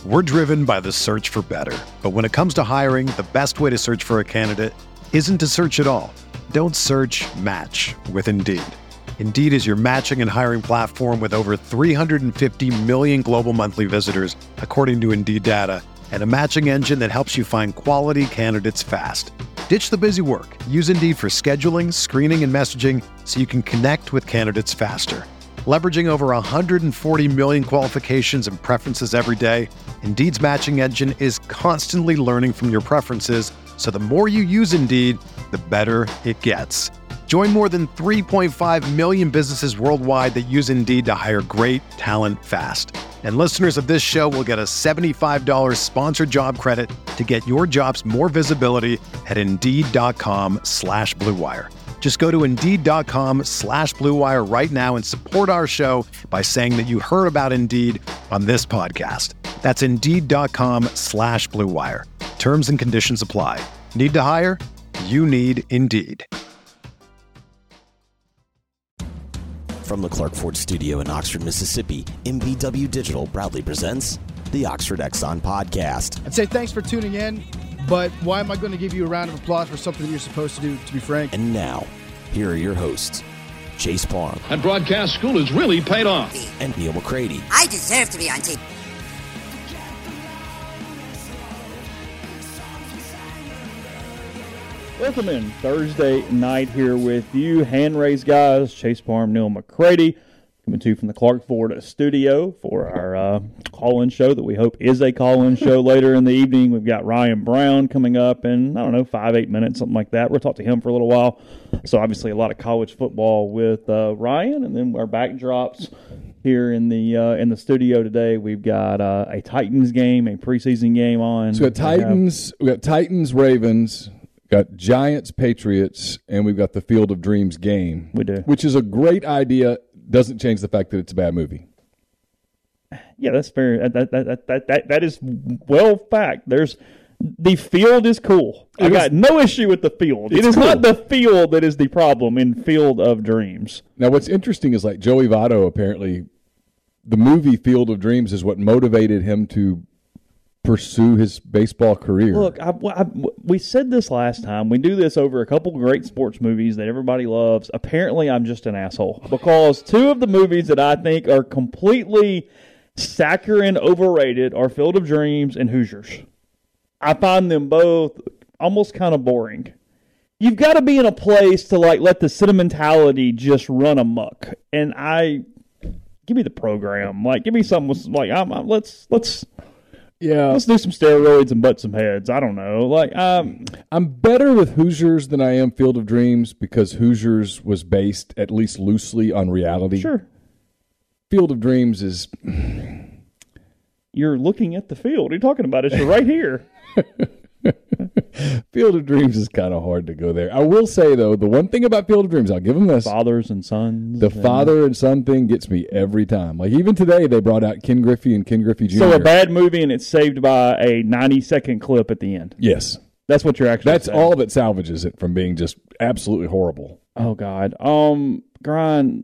We're driven by the search for better. But when it comes to hiring, the best way to search for a candidate isn't to search at all. Don't search, match with Indeed. Indeed is your matching and hiring platform with over 350 million global monthly visitors, according to Indeed data, and a matching engine that helps you find quality candidates fast. Ditch the busy work. Use Indeed for scheduling, screening, and messaging so you can connect with candidates faster. Leveraging over 140 million qualifications and preferences every day, Indeed's matching engine is constantly learning from your preferences, so the more you use Indeed, the better it gets. Join more than 3.5 million businesses worldwide that use Indeed to hire great talent fast. And listeners of this show will get a $75 sponsored job credit to get your jobs more visibility at Indeed.com/Blue Wire. Just go to Indeed.com/Blue Wire right now and support our show by saying that you heard about Indeed on this podcast. That's Indeed.com/Blue Wire. Terms and conditions apply. Need to hire? You need Indeed. From the Clark Ford Studio in Oxford, Mississippi, MVW Digital proudly presents the Oxford Exxon Podcast. I'd say thanks for tuning in, but why am I going to give you a round of applause for something that you're supposed to do, to be frank? And now, here are your hosts, Chase Parham. And broadcast school has really paid off. And Neil McCready. I deserve to be on TV. Welcome in Thursday night here with you, hand-raised guys, Chase Parham, Neil McCready, coming to you from the Clark Ford studio for our call-in show that we hope is a call-in show later in the evening. We've got Ryan Brown coming up in, 5-8 minutes, something like that. We'll talk to him for a little while. So obviously a lot of college football with Ryan, and then our backdrops here in the studio today. We've got a Titans game, a preseason game on. So we got Titans, Ravens. Got Giants, Patriots, and we've got the Field of Dreams game. We do. Which is a great idea. Doesn't change the fact that it's a bad movie. Yeah, that's fair. That is well fact. The field is cool. I got no issue with the field. It is cool. Not the field that is the problem in Field of Dreams. Now, what's interesting is like Joey Votto, apparently, the movie Field of Dreams is what motivated him to pursue his baseball career. Look, we said this last time. We do this over a couple great sports movies that everybody loves. Apparently, I'm just an asshole because two of the movies that I think are completely saccharine overrated are Field of Dreams and Hoosiers. I find them both almost kind of boring. You've got to be in a place to let the sentimentality just run amok. And give me the program. Give me something let's do some steroids and butt some heads. I don't know. I'm better with Hoosiers than I am Field of Dreams because Hoosiers was based at least loosely on reality. Sure. Field of Dreams is... You're looking at the field. What are you talking about? It's right here. Field of Dreams is kind of hard to go there. I will say, though, the one thing about Field of Dreams, I'll give them this. Fathers and sons. The father and son thing gets me every time. Even today, they brought out Ken Griffey and Ken Griffey Jr. So a bad movie and it's saved by a 90-second clip at the end. Yes. That's what you're actually That's saying. all that salvages it from being just absolutely horrible. Oh, God. Grind.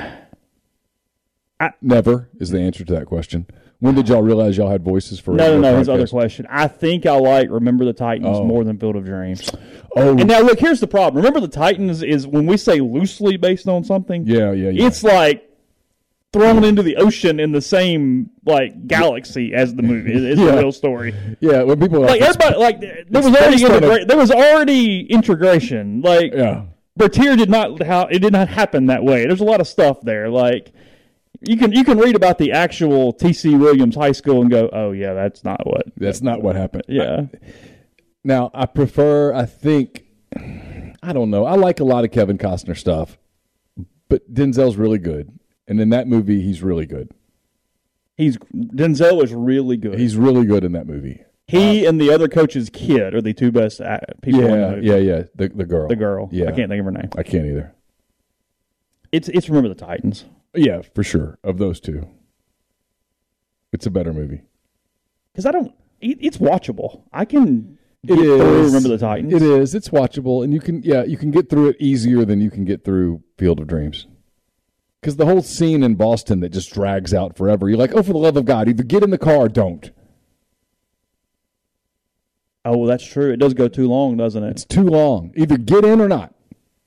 Never is the answer to that question. When did y'all realize y'all had voices for No, his other question. I think I like Remember the Titans more than Field of Dreams. Oh. And now, look, here's the problem. Remember the Titans is when we say loosely based on something. Yeah. It's thrown into the ocean in the same, galaxy as the movie. It's a real story. Yeah, when people everybody, there was already integration. Bertier did not happen that way. There's a lot of stuff there. You can read about the actual T.C. Williams High School and go, oh, yeah, that's not what happened. Yeah. Now, I don't know. I like a lot of Kevin Costner stuff, but Denzel's really good. And in that movie, he's really good. Denzel is really good. He's really good in that movie. He and the other coach's kid are the two best people in the movie. Yeah. The girl. The girl. Yeah. I can't think of her name. I can't either. It's Remember the Titans. Yeah, for sure. Of those two. It's a better movie. Because it's watchable. I can get through Remember the Titans. It is. It's watchable. And you can get through it easier than you can get through Field of Dreams. Because the whole scene in Boston that just drags out forever. You're like, oh, for the love of God, either get in the car or don't. Oh, well, that's true. It does go too long, doesn't it? It's too long. Either get in or not.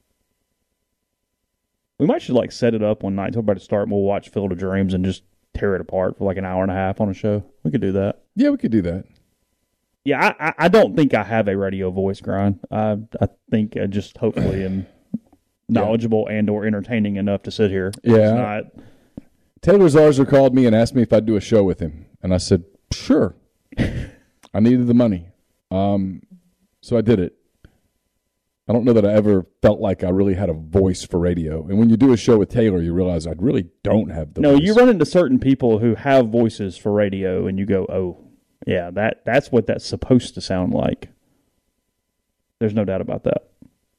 We might should like set it up one night, tell everybody to start, and we'll watch Field of Dreams and just tear it apart for like an hour and a half on a show. We could do that. Yeah, we could do that. Yeah, I don't think I have a radio voice, Grind. I think I just hopefully am knowledgeable and or entertaining enough to sit here. Yeah. Taylor Zarza called me and asked me if I'd do a show with him. And I said, sure. I needed the money. So I did it. I don't know that I ever felt like I really had a voice for radio. And when you do a show with Taylor, you realize I really don't have the voice. No, you run into certain people who have voices for radio, and you go, oh, yeah, that's what that's supposed to sound like. There's no doubt about that.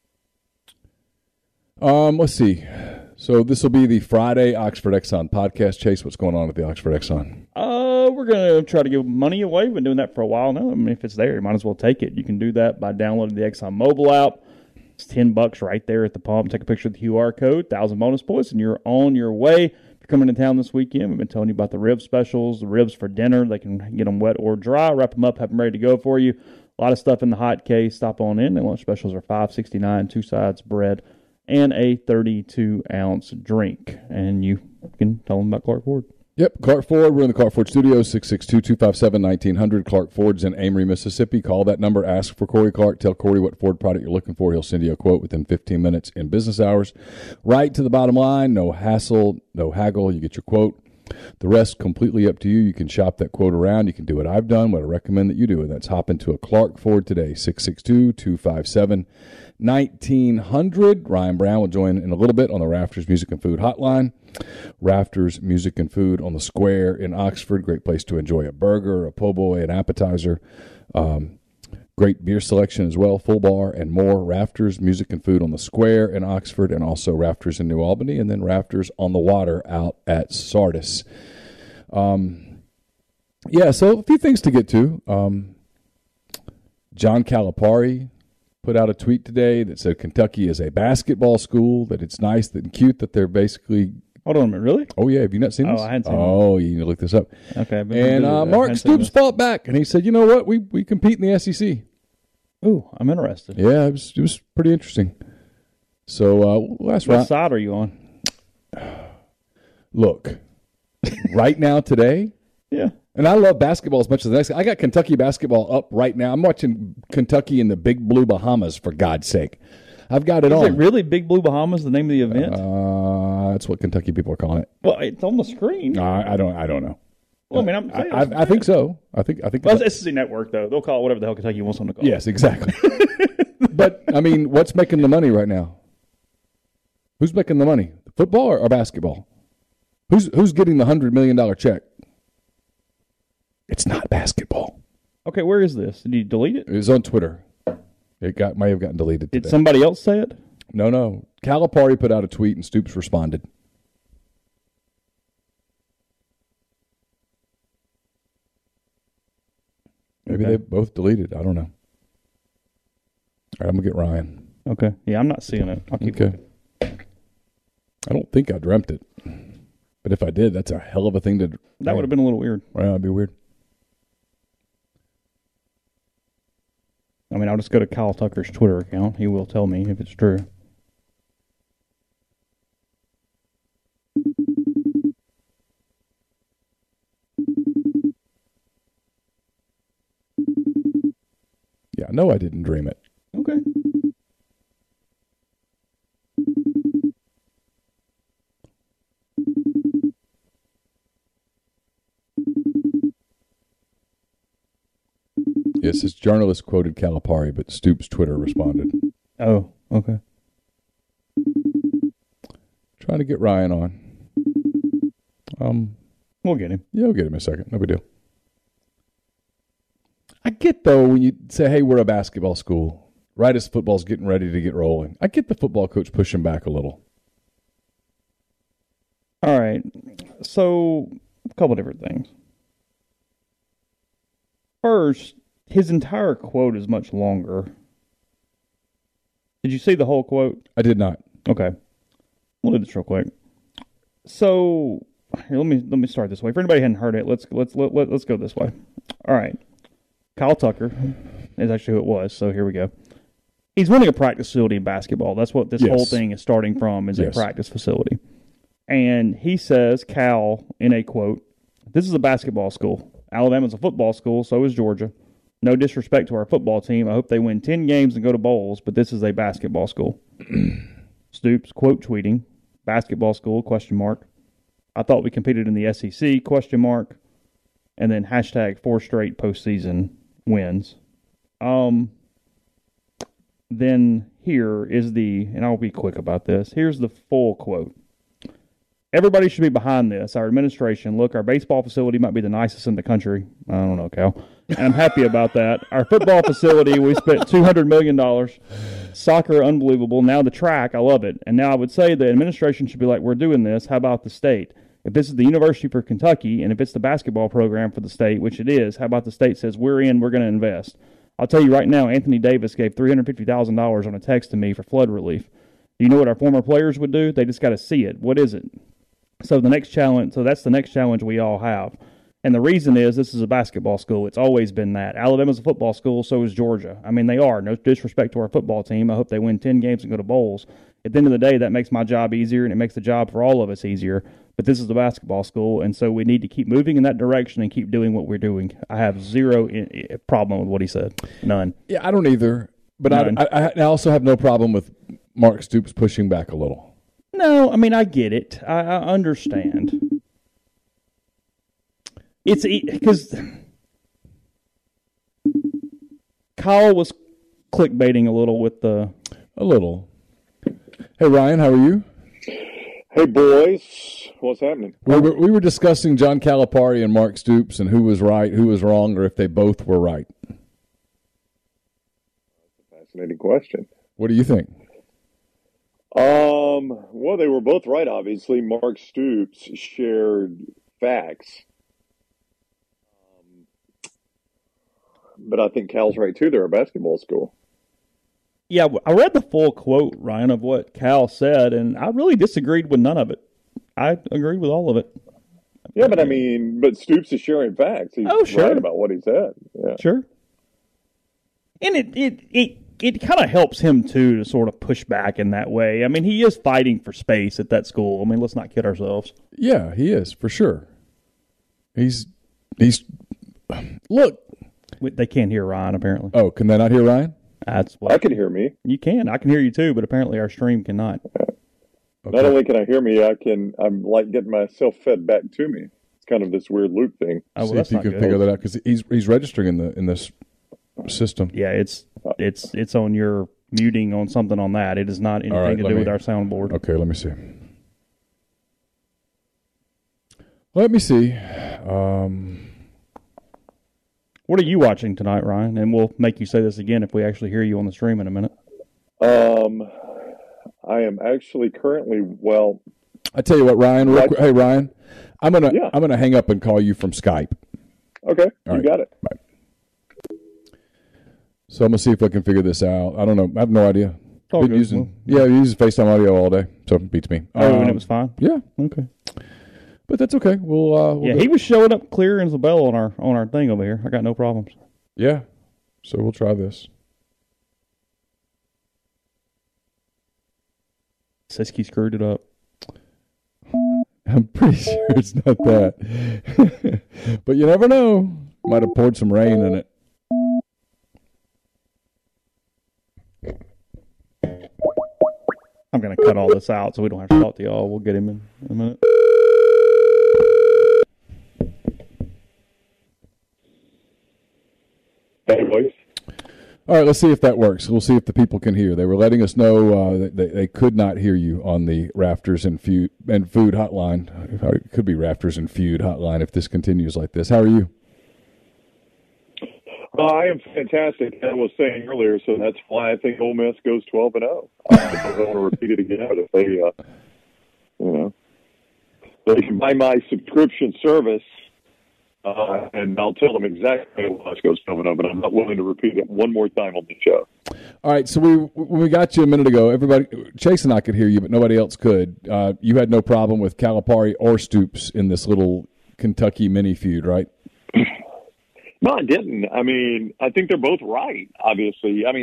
Let's see. So this will be the Friday Oxford Exxon podcast. Chase, what's going on at the Oxford Exxon? We're going to try to give money away. We've been doing that for a while now. I mean, if it's there, you might as well take it. You can do that by downloading the Exxon mobile app. It's $10 right there at the pump. Take a picture of the QR code, 1,000 bonus points, and you're on your way. If you're coming to town this weekend, we've been telling you about the rib specials, the ribs for dinner. They can get them wet or dry, wrap them up, have them ready to go for you. A lot of stuff in the hot case. Stop on in. The lunch specials are $5.69, 2 sides, bread, and a 32-ounce drink. And you can tell them about Clark Ford. Yep, Clark Ford. We're in the Clark Ford studio, 662-257-1900. Clark Ford's in Amory, Mississippi. Call that number. Ask for Corey Clark. Tell Corey what Ford product you're looking for. He'll send you a quote within 15 minutes in business hours. Right to the bottom line. No hassle, no haggle. You get your quote. The rest completely up to you. You can shop that quote around. You can do what I've done, what I recommend that you do, and that's hop into a Clark Ford today, 662-257-1900. Ryan Brown will join in a little bit on the Rafters Music and Food Hotline. Rafters Music and Food on the Square in Oxford. Great place to enjoy a burger, a po' boy, an appetizer. Great beer selection as well, full bar and more. Rafters Music and Food on the Square in Oxford, and also Rafters in New Albany, and then Rafters on the Water out at Sardis. Yeah, so a few things to get to. John Calipari put out a tweet today that said Kentucky is a basketball school, that it's nice and cute that they're basically... Hold on a minute, really? Oh, yeah. Have you not seen this? Oh, I hadn't seen it. Oh, you need to look this up. Okay. And Mark Stoops fought back, and he said, you know what? We compete in the SEC. Ooh, I'm interested. Yeah, it was pretty interesting. So last round. What side are you on? Look, right now today, yeah. And I love basketball as much as the next. I got Kentucky basketball up right now. I'm watching Kentucky in the Big Blue Bahamas, for God's sake. I've got it on. Is it really Big Blue Bahamas, the name of the event? That's what Kentucky people are calling it. Well, it's on the screen. I don't know. Well, I mean, I'm saying I think so. I think. Well, it's SEC Network, though. They'll call it whatever the hell Kentucky wants them to call it. Yes, exactly. But I mean, what's making the money right now? Who's making the money? Football or basketball? Who's getting the $100 million check? It's not basketball. Okay, where is this? Did you delete it? It was on Twitter. It might have gotten deleted today. Did somebody else say it? No. Calipari put out a tweet and Stoops responded. Maybe they both deleted. I don't know. All right, I'm going to get Ryan. Okay. Yeah, I'm not seeing it. I'll keep looking. I don't think I dreamt it. But if I did, that's a hell of a thing to... That would have been a little weird. Well, that'd be weird. I mean, I'll just go to Kyle Tucker's Twitter account. He will tell me if it's true. Yeah, no, I didn't dream it. Okay. Yes, this journalist quoted Calipari, but Stoops' Twitter responded. Oh, okay. Trying to get Ryan on. We'll get him. Yeah, we'll get him in a second. No big deal. I get, though, when you say, hey, we're a basketball school, right as football's getting ready to get rolling. I get the football coach pushing back a little. All right. So, a couple different things. First, his entire quote is much longer. Did you see the whole quote? I did not. Okay. We'll do this real quick. So, here, let me start this way. For anybody who hadn't heard it, let's go this way. All right. Kyle Tucker is actually who it was, so here we go. He's running a practice facility in basketball. That's what this whole thing is starting from, is a practice facility. And he says, Cal, in a quote, "This is a basketball school. Alabama's a football school, so is Georgia. No disrespect to our football team. I hope they win 10 games and go to bowls, but this is a basketball school." Stoops, quote tweeting, "Basketball school, question mark. I thought we competed in the SEC, question mark." And then hashtag 4 straight postseason wins. Then here is and I'll be quick about this, here's the full quote. "Everybody should be behind this. Our administration, look, our baseball facility might be the nicest in the country." I don't know, Cal. And I'm happy about that. "Our football facility, we spent $200 million. Soccer, unbelievable. Now the track, I love it. And now I would say the administration should be like, we're doing this. How about the state? If this is the University for Kentucky, and if it's the basketball program for the state, which it is, how about the state says, we're going to invest? I'll tell you right now, Anthony Davis gave $350,000 on a text to me for flood relief. Do you know what our former players would do? They just got to see it. What is it?" So that's the next challenge we all have. And the reason is this is a basketball school. It's always been that. Alabama's a football school, so is Georgia. I mean, they are. No disrespect to our football team. I hope they win 10 games and go to bowls. At the end of the day, that makes my job easier, and it makes the job for all of us easier. But this is the basketball school, and so we need to keep moving in that direction and keep doing what we're doing. I have zero problem with what he said. None. Yeah, I don't either. But I also have no problem with Mark Stoops pushing back a little. No, I mean, I get it. I understand. It's because Kyle was clickbaiting a little with the... A little. Hey, Ryan, how are you? Hey, boys. What's happening? We were discussing John Calipari and Mark Stoops and who was right, who was wrong, or if they both were right. That's a fascinating question. What do you think? Well, they were both right, obviously. Mark Stoops shared facts. But I think Cal's right, too. They're a basketball school. Yeah, I read the full quote, Ryan, of what Cal said, and I really disagreed with none of it. I agreed with all of it. Yeah, but Stoops is sharing facts. He's right about what he said. Yeah. Sure. And it kind of helps him, too, to sort of push back in that way. I mean, he is fighting for space at that school. I mean, let's not kid ourselves. Yeah, he is, for sure. He's look. They can't hear Ryan, apparently. Oh, can they not hear Ryan? I can hear me. You can. I can hear you, too, but apparently our stream cannot. Okay. Not only can I hear me, I'm like getting myself fed back to me. It's kind of this weird loop thing. Oh, well, see that's if you can figure that out, because he's registering in this system. Yeah, it's on your muting on something on that. It is not anything to do with our soundboard. Okay, let me see. Let me see. What are you watching tonight, Ryan? And we'll make you say this again if we actually hear you on the stream in a minute. I am actually currently, I tell you what, Ryan. Hey, Ryan, I'm gonna hang up and call you from Skype. Okay, All right. Got it. Bye. So I'm gonna see if I can figure this out. I don't know. I have no idea. Been using FaceTime audio all day, so it beats me. And it was fine. Yeah. Okay. But that's okay. We'll he was showing up clear as a bell on our thing over here. I got no problems. Yeah. So we'll try this. Siski screwed it up. I'm pretty sure it's not that. But you never know. Might have poured some rain in it. I'm going to cut all this out so we don't have to talk to y'all. We'll get him in a minute. Hey, boys. All right, let's see if that works. We'll see if the people can hear. They were letting us know that they could not hear you on the Rafters and Food hotline. It could be Rafters and Feud hotline if this continues like this. How are you? I am fantastic. I was saying earlier, so that's why I think Ole Miss goes 12-0. I don't want to repeat it again, but if they can buy my subscription service, and I'll tell them exactly what goes 12-0, but I'm not willing to repeat it one more time on the show. All right, so when we got you a minute ago, everybody, Chase and I could hear you, but nobody else could. You had no problem with Calipari or Stoops in this little Kentucky mini feud, right? No, I didn't. I mean, I think they're both right, obviously. I mean,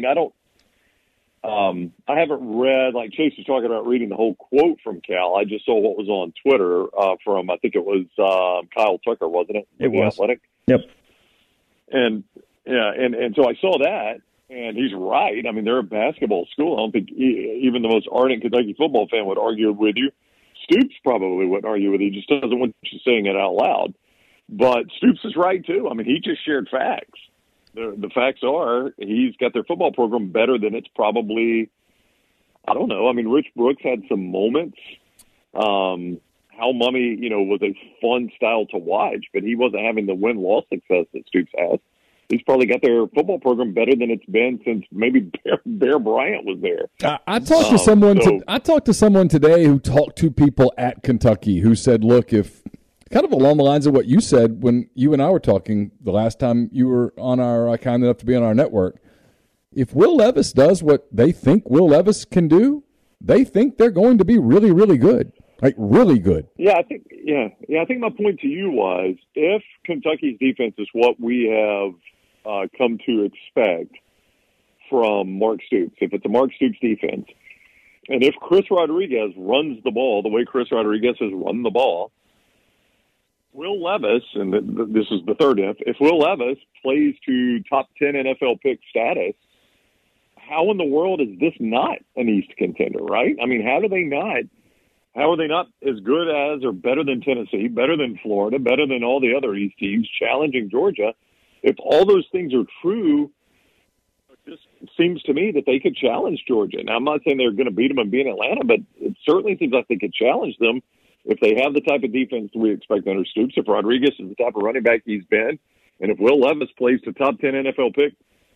I haven't read, like Chase was talking about reading the whole quote from Cal. I just saw what was on Twitter from, I think it was Kyle Tucker, wasn't it? It was. Athletic. Yep. And so I saw that, and he's right. I mean, they're a basketball school. I don't think even the most ardent Kentucky football fan would argue with you. Stoops probably wouldn't argue with you. He just doesn't want you saying it out loud. But Stoops is right, too. I mean, he just shared facts. The facts are he's got their football program better than it's probably, I don't know. I mean, Rich Brooks had some moments. Hal Mumme, was a fun style to watch, but he wasn't having the win-loss success that Stoops has. He's probably got their football program better than it's been since maybe Bear Bryant was there. I talked to someone. I talked to someone today who talked to people at Kentucky who said, "Look, if kind of along the lines of what you said when you and I were talking the last time you were on our kind enough to be on our network, if Will Levis does what they think Will Levis can do, they think they're going to be really, really good." Like, really good. I think my point to you was, if Kentucky's defense is what we have come to expect from Mark Stoops, if it's a Mark Stoops defense, and if Chris Rodriguez runs the ball the way Chris Rodriguez has run the ball, Will Levis, and this is the third if Will Levis plays to top 10 NFL pick status, how in the world is this not an East contender, right? I mean, how are they not as good as or better than Tennessee, better than Florida, better than all the other East teams, challenging Georgia? If all those things are true, it just seems to me that they could challenge Georgia. Now, I'm not saying they're going to beat them and be in Atlanta, but it certainly seems like they could challenge them if they have the type of defense we expect under Stoops, if Rodriguez is the type of running back he's been, and if Will Levis plays to top 10 NFL pick,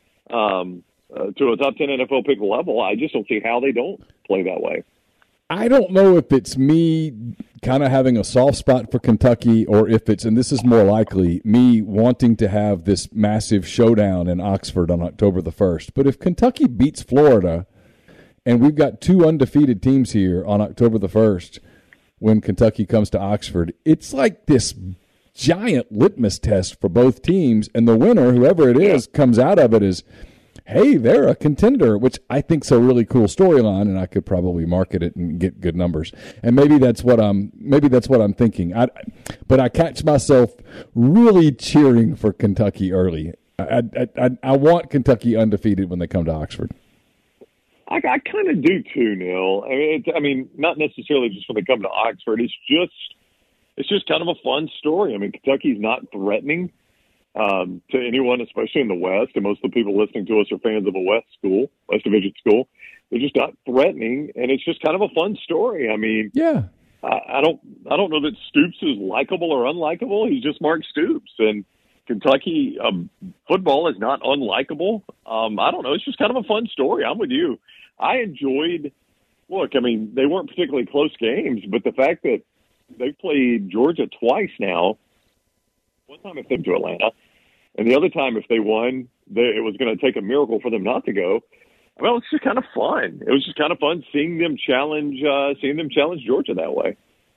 to a top 10 NFL pick level, I just don't see how they don't play that way. I don't know if it's me kind of having a soft spot for Kentucky or if it's, and this is more likely, me wanting to have this massive showdown in Oxford on October the 1st. But if Kentucky beats Florida, and we've got two undefeated teams here on October the 1st when Kentucky comes to Oxford, it's like this giant litmus test for both teams, and the winner, whoever it is, comes out of it as, hey, they're a contender, which I think is a really cool storyline, and I could probably market it and get good numbers. And maybe that's what I'm thinking. But I catch myself really cheering for Kentucky early. I want Kentucky undefeated when they come to Oxford. I kind of do too, Neil. I mean, not necessarily just when they come to Oxford. It's just kind of a fun story. I mean, Kentucky's not threatening to anyone, especially in the West, and most of the people listening to us are fans of a West Division school. They're just not threatening, and it's just kind of a fun story. I mean, I don't know that Stoops is likable or unlikable. He's just Mark Stoops, and Kentucky football is not unlikable. I don't know. It's just kind of a fun story. I'm with you. I enjoyed. Look, I mean, they weren't particularly close games, but the fact that they played Georgia twice now. One time if they went to Atlanta, and the other time if they won, it was going to take a miracle for them not to go. Well, it's just kind of fun. It was just kind of fun seeing them challenge Georgia that way.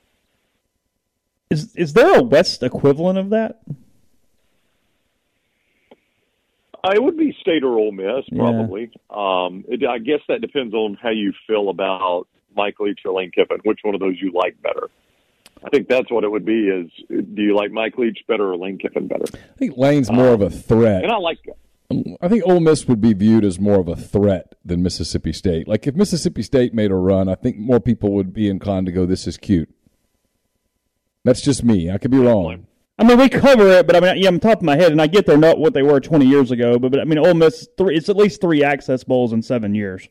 Is there a West equivalent of that? It would be State or Ole Miss, probably. Yeah. I guess that depends on how you feel about Mike Leach or Lane Kiffin, which one of those you like better. I think that's what it would be is, do you like Mike Leach better or Lane Kiffin better? I think Lane's more of a threat. And I think Ole Miss would be viewed as more of a threat than Mississippi State. Like, if Mississippi State made a run, I think more people would be inclined to go, this is cute. That's just me. I could be wrong. I mean, we cover it, but I mean, I'm top of my head, and I get they're not what they were 20 years ago, but I mean, Ole Miss, it's at least 3 Access Bowls in 7 years.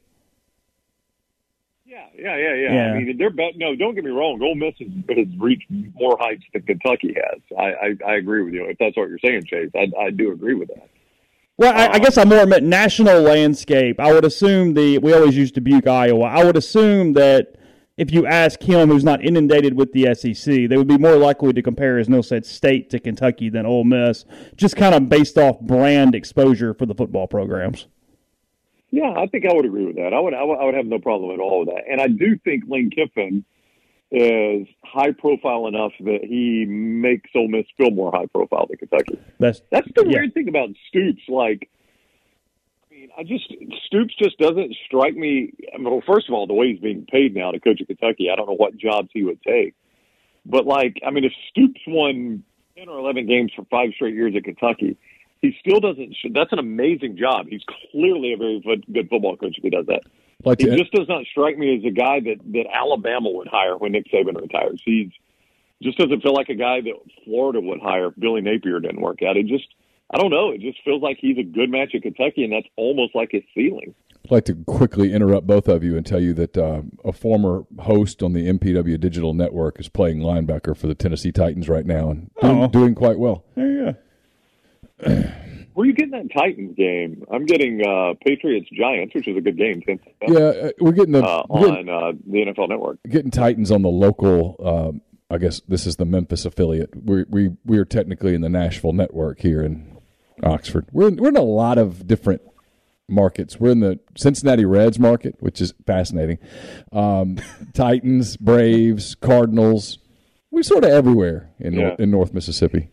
Yeah. I mean, they're no, don't get me wrong. Ole Miss has reached more heights than Kentucky has. I agree with you. If that's what you're saying, Chase, I do agree with that. Well, I guess I more meant national landscape. I would assume we always use Dubuque, Iowa. I would assume that if you ask him, who's not inundated with the SEC, they would be more likely to compare, as Neil said, State to Kentucky than Ole Miss, just kind of based off brand exposure for the football programs. Yeah, I think I would agree with that. I would have no problem at all with that. And I do think Lane Kiffin is high profile enough that he makes Ole Miss feel more high profile than Kentucky. That's the weird thing about Stoops. Like, I mean, Stoops just doesn't strike me. I mean, well, first of all, the way he's being paid now to coach at Kentucky, I don't know what jobs he would take. But like, I mean, if Stoops won 10 or 11 games for 5 straight years at Kentucky, he still doesn't. That's an amazing job. He's clearly a very good football coach if he does that. He just does not strike me as a guy that Alabama would hire when Nick Saban retires. He just doesn't feel like a guy that Florida would hire if Billy Napier didn't work out. I don't know. It just feels like he's a good match at Kentucky, and that's almost like his ceiling. I'd like to quickly interrupt both of you and tell you that a former host on the MPW Digital Network is playing linebacker for the Tennessee Titans right now and doing quite well. There you go. Where are you getting that Titans game? I'm getting Patriots-Giants, which is a good game. Yeah, we're getting on the NFL Network. Getting Titans on the local, I guess this is the Memphis affiliate. We are technically in the Nashville network here in Oxford. We're in a lot of different markets. We're in the Cincinnati Reds market, which is fascinating. Titans, Braves, Cardinals. We're sort of everywhere in North Mississippi.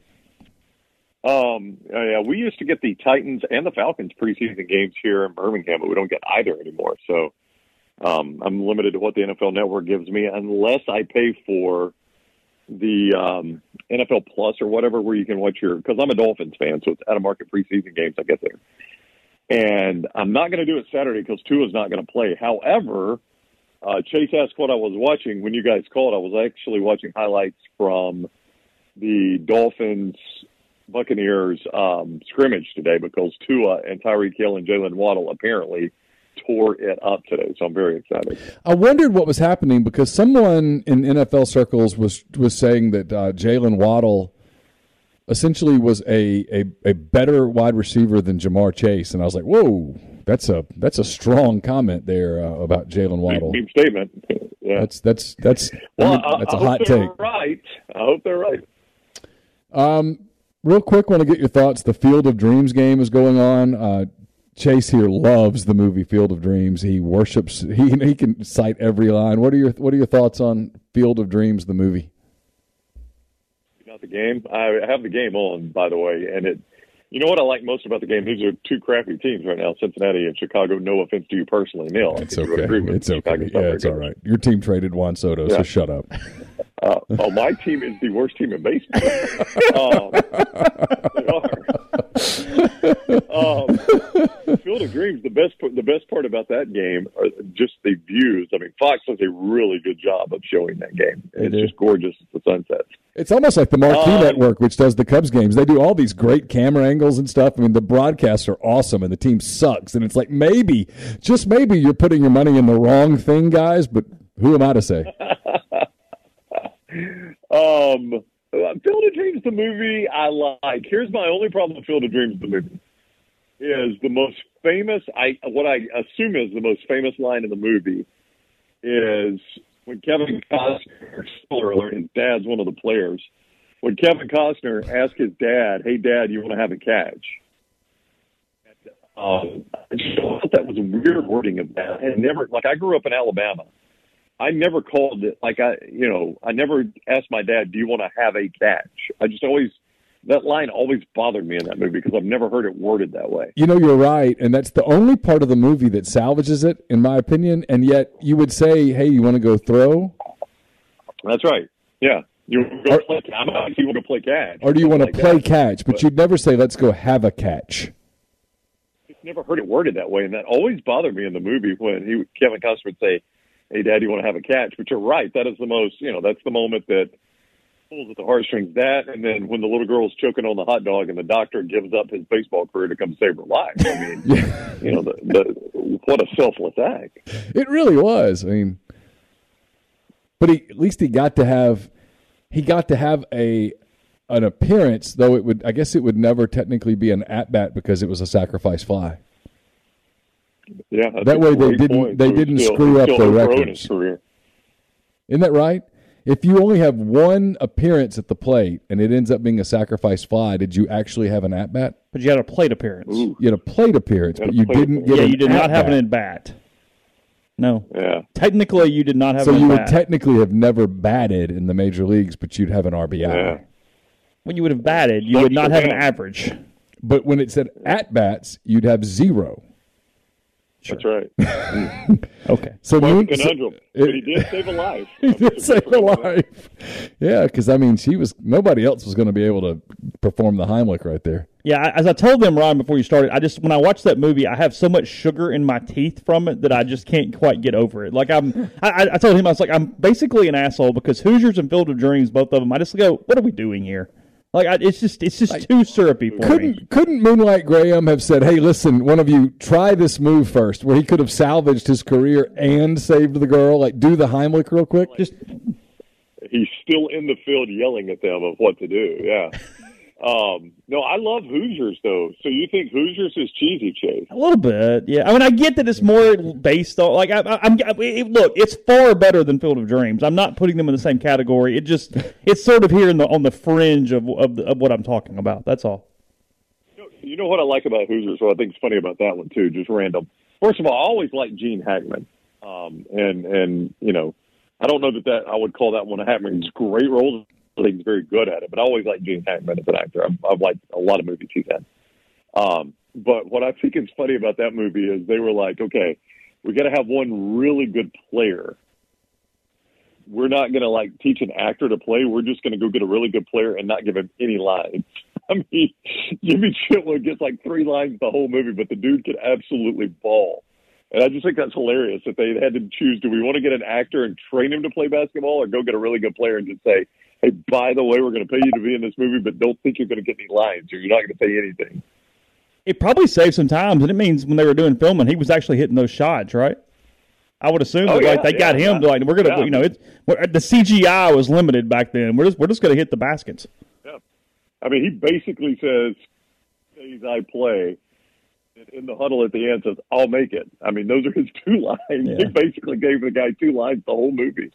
We used to get the Titans and the Falcons preseason games here in Birmingham, but we don't get either anymore. So I'm limited to what the NFL Network gives me, unless I pay for the NFL Plus or whatever, where you can watch because I'm a Dolphins fan, so it's out-of-market preseason games I get there. And I'm not going to do it Saturday because Tua's not going to play. However, Chase asked what I was watching. When you guys called, I was actually watching highlights from the Dolphins Buccaneers scrimmage today because Tua and Tyreek Hill and Jalen Waddle apparently tore it up today. So I'm very excited. I wondered what was happening because someone in NFL circles was saying that Jalen Waddle essentially was a better wide receiver than Jamar Chase, and I was like, whoa, that's a strong comment there about Jalen Waddle. Big statement. Yeah. That's a hot take. Right. I hope they're right. Real quick, want to get your thoughts. The Field of Dreams game is going on. Chase here loves the movie Field of Dreams. He worships. He can cite every line. What are your thoughts on Field of Dreams, the movie? You got the game. I have the game on, by the way, and you know what I like most about the game? These are two crappy teams right now, Cincinnati and Chicago. No offense to you personally, Neil. It's okay. It's okay. Yeah, it's all right. Your team traded Juan Soto, so shut up. My team is the worst team in baseball. They are. Field of Dreams. The best part about that game are just the views. I mean, Fox does a really good job of showing that game. It's just gorgeous at the sunsets. It's almost like the Marquee Network, which does the Cubs games. They do all these great camera angles and stuff. I mean, the broadcasts are awesome, and the team sucks. And it's like maybe, just maybe, you're putting your money in the wrong thing, guys. But who am I to say? Field of Dreams, the movie, I like. Here's my only problem with Field of Dreams, the movie, is the most famous, what I assume is the most famous line in the movie is when Kevin Costner, spoiler alert, his dad's one of the players, when Kevin Costner asked his dad, hey, Dad, you want to have a catch? I just thought that was a weird wording of that. I grew up in Alabama. I never called it, I never asked my dad, do you want to have a catch? That line always bothered me in that movie because I've never heard it worded that way. You know, you're right, and that's the only part of the movie that salvages it, in my opinion, and yet you would say, hey, you want to go throw? That's right, yeah. You want to play catch. I'm not you want to play catch. Or do you want to play catch, but you'd never say, let's go have a catch. I've never heard it worded that way, and that always bothered me in the movie when Kevin Costner would say, hey, Dad, you want to have a catch? But you're right. That is the most, that's the moment that pulls at the heartstrings. That, and then when the little girl's choking on the hot dog and the doctor gives up his baseball career to come save her life. I mean, what a selfless act. It really was. I mean, but at least he got to have an appearance, though I guess it would never technically be an at-bat because it was a sacrifice fly. Yeah, that way they didn't screw up their records. Isn't that right? If you only have one appearance at the plate and it ends up being a sacrifice fly, did you actually have an at bat? But you had a plate appearance. You had a plate appearance, but you didn't get. You did not have an at bat. No. Yeah. Technically, you did not have So an you would at-bat. technically have never batted in the major leagues, but you'd have an RBI. Yeah. When you would have batted, you would not have an average. But when it said at-bats, you'd have 0. That's right. Okay. So Quite Moon, the conundrum. But he did save a life. he did save a life. Yeah, because, I mean, nobody else was going to be able to perform the Heimlich right there. Yeah, as I told them, Ron, before you started, when I watch that movie, I have so much sugar in my teeth from it that I just can't quite get over it. Like I told him, I was like, I'm basically an asshole because Hoosiers and Field of Dreams, both of them, I just go, what are we doing here? Like it's just too syrupy for me. Couldn't Moonlight Graham have said, hey, listen, one of you, try this move first, where he could have salvaged his career and saved the girl? Like, do the Heimlich real quick? Just He's still in the field yelling at them of what to do. Yeah. No, I love Hoosiers, though. So you think Hoosiers is cheesy, Chase? a little bit, yeah. I mean, I get that it's more based on like look, it's far better than Field of Dreams. I'm not putting them in the same category. It's sort of here on the fringe of what I'm talking about. That's all. You know what I like about Hoosiers? What I think is funny about that one, too, just random. First of all, I always liked Gene Hackman. And you know, I don't know that I would call that one a Hackman's great role. I think he's very good at it, but I always liked Gene Hackman as an actor. I've liked a lot of movies he's in. But what I think is funny about that movie is they were like, okay, we got to have one really good player. We're not going to like teach an actor to play. We're just going to go get a really good player and not give him any lines. I mean, Jimmy Chitwood gets like 3 lines the whole movie, but the dude could absolutely ball. And I just think that's hilarious that they had to choose, do we want to get an actor and train him to play basketball or go get a really good player and just say, hey, by the way, we're going to pay you to be in this movie, but don't think you're going to get any lines or you're not going to say anything. It probably saved some time, and it means when they were doing filming, he was actually hitting those shots, right? I would assume that they got him to like we're gonna the CGI was limited back then. We're just gonna hit the baskets. Yeah, I mean he basically says, "Days I play." In the huddle at the end says, "I'll make it." I mean those are his 2 lines. Yeah. He basically gave the guy 2 lines the whole movie.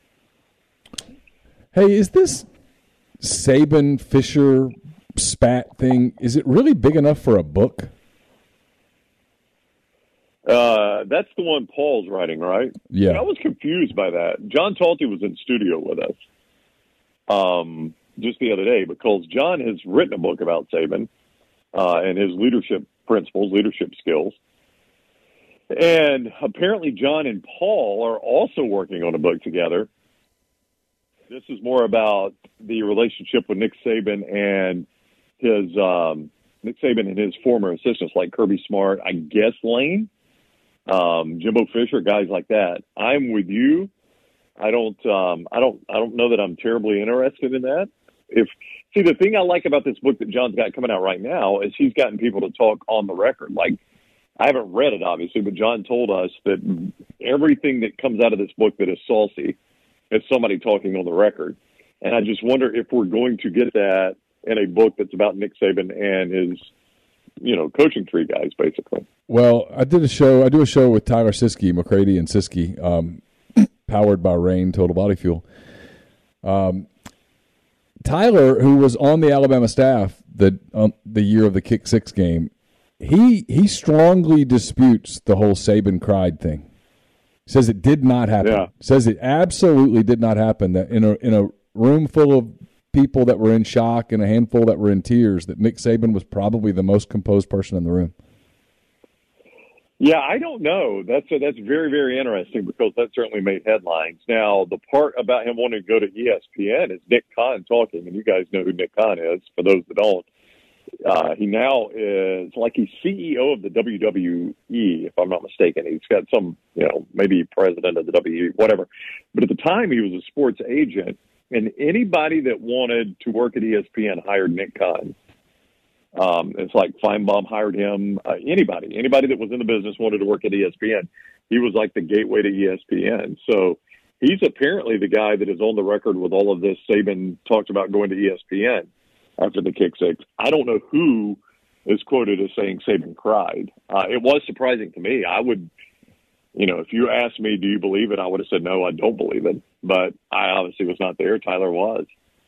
Hey, is this Saban Fisher spat thing, is it really big enough for a book? That's the one Paul's writing, right? Yeah. I was confused by that. John Talty was in studio with us just the other day because John has written a book about Saban and his leadership principles, leadership skills. And apparently John and Paul are also working on a book together. This is more about the relationship with Nick Saban and his former assistants like Kirby Smart, I guess Lane, Jimbo Fisher, guys like that. I'm with you. I don't know that I'm terribly interested in that. The thing I like about this book that John's got coming out right now is he's gotten people to talk on the record. Like, I haven't read it, obviously, but John told us that everything that comes out of this book that is saucy is somebody talking on the record. And I just wonder if we're going to get that in a book that's about Nick Saban and his, coaching tree guys, basically. Well, I do a show with Tyler Siskey, McCready and Siskey, powered by Rain Total Body Fuel. Tyler, who was on the Alabama staff the year of the Kick Six game, he strongly disputes the whole Saban cried thing. Says it did not happen. Yeah. Says it absolutely did not happen. That in a room full of people that were in shock and a handful that were in tears, that Nick Saban was probably the most composed person in the room. Yeah, I don't know. That's very, very interesting because that certainly made headlines. Now, the part about him wanting to go to ESPN is Nick Khan talking, and you guys know who Nick Khan is, for those that don't. He now is like he's CEO of the WWE, if I'm not mistaken. He's got some, maybe president of the WWE, whatever. But at the time, he was a sports agent, and anybody that wanted to work at ESPN hired Nick Khan. It's like Feinbaum hired him. Anybody that was in the business wanted to work at ESPN. He was like the gateway to ESPN. So he's apparently the guy that is on the record with all of this. Saban talked about going to ESPN after the Kick Six. I don't know who is quoted as saying Saban cried. It was surprising to me. I would, if you asked me, do you believe it? I would have said, no, I don't believe it. But I obviously was not there. Tyler was.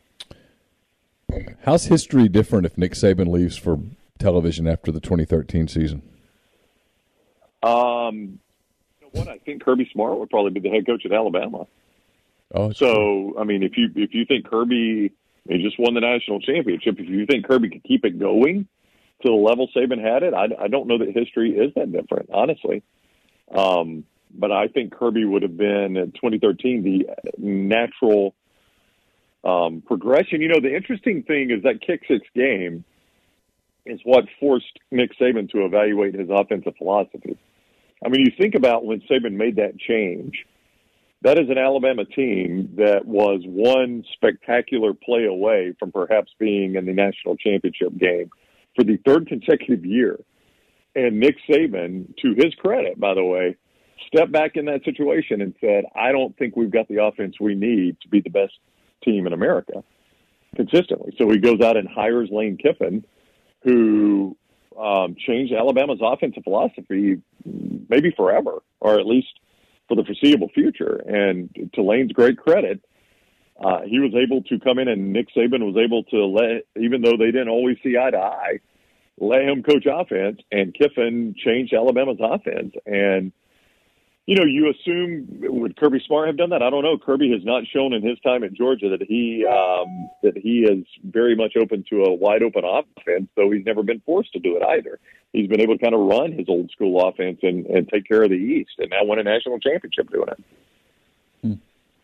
How's history different if Nick Saban leaves for television after the 2013 season? what? I think Kirby Smart would probably be the head coach at Alabama. Oh, so, I mean, if you think Kirby, he just won the national championship, if you think Kirby could keep it going to the level Saban had it, I don't know that history is that different, honestly. But I think Kirby would have been, in 2013, the natural progression. You know, the interesting thing is that kick-six game is what forced Nick Saban to evaluate his offensive philosophy. I mean, you think about when Saban made that change, that is an Alabama team that was one spectacular play away from perhaps being in the national championship game for the third consecutive year. And Nick Saban, to his credit, by the way, stepped back in that situation and said, I don't think we've got the offense we need to be the best team in America consistently. So he goes out and hires Lane Kiffin, who changed Alabama's offensive philosophy maybe forever, or at least for the foreseeable future. And to Lane's great credit, he was able to come in, and Nick Saban was able to even though they didn't always see eye to eye, let him coach offense, and Kiffin changed Alabama's offense. And, you know, you assume, would Kirby Smart have done that? I don't know. Kirby has not shown in his time at Georgia that he is very much open to a wide open offense, though he's never been forced to do it either. He's been able to kind of run his old school offense and take care of the East, and now win a national championship doing it.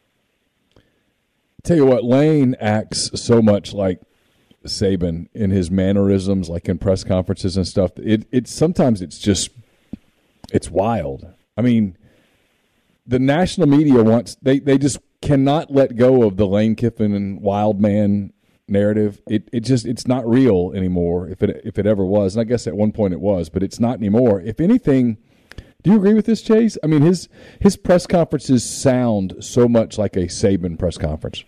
Tell you what, Lane acts so much like Saban in his mannerisms, like in press conferences and stuff. It's sometimes it's wild. I mean, the national media they just cannot let go of the Lane Kiffin and wild man narrative. It's not real anymore. If it ever was, and I guess at one point it was, but it's not anymore. If anything, do you agree with this, Chase? I mean, his press conferences sound so much like a Saban press conference.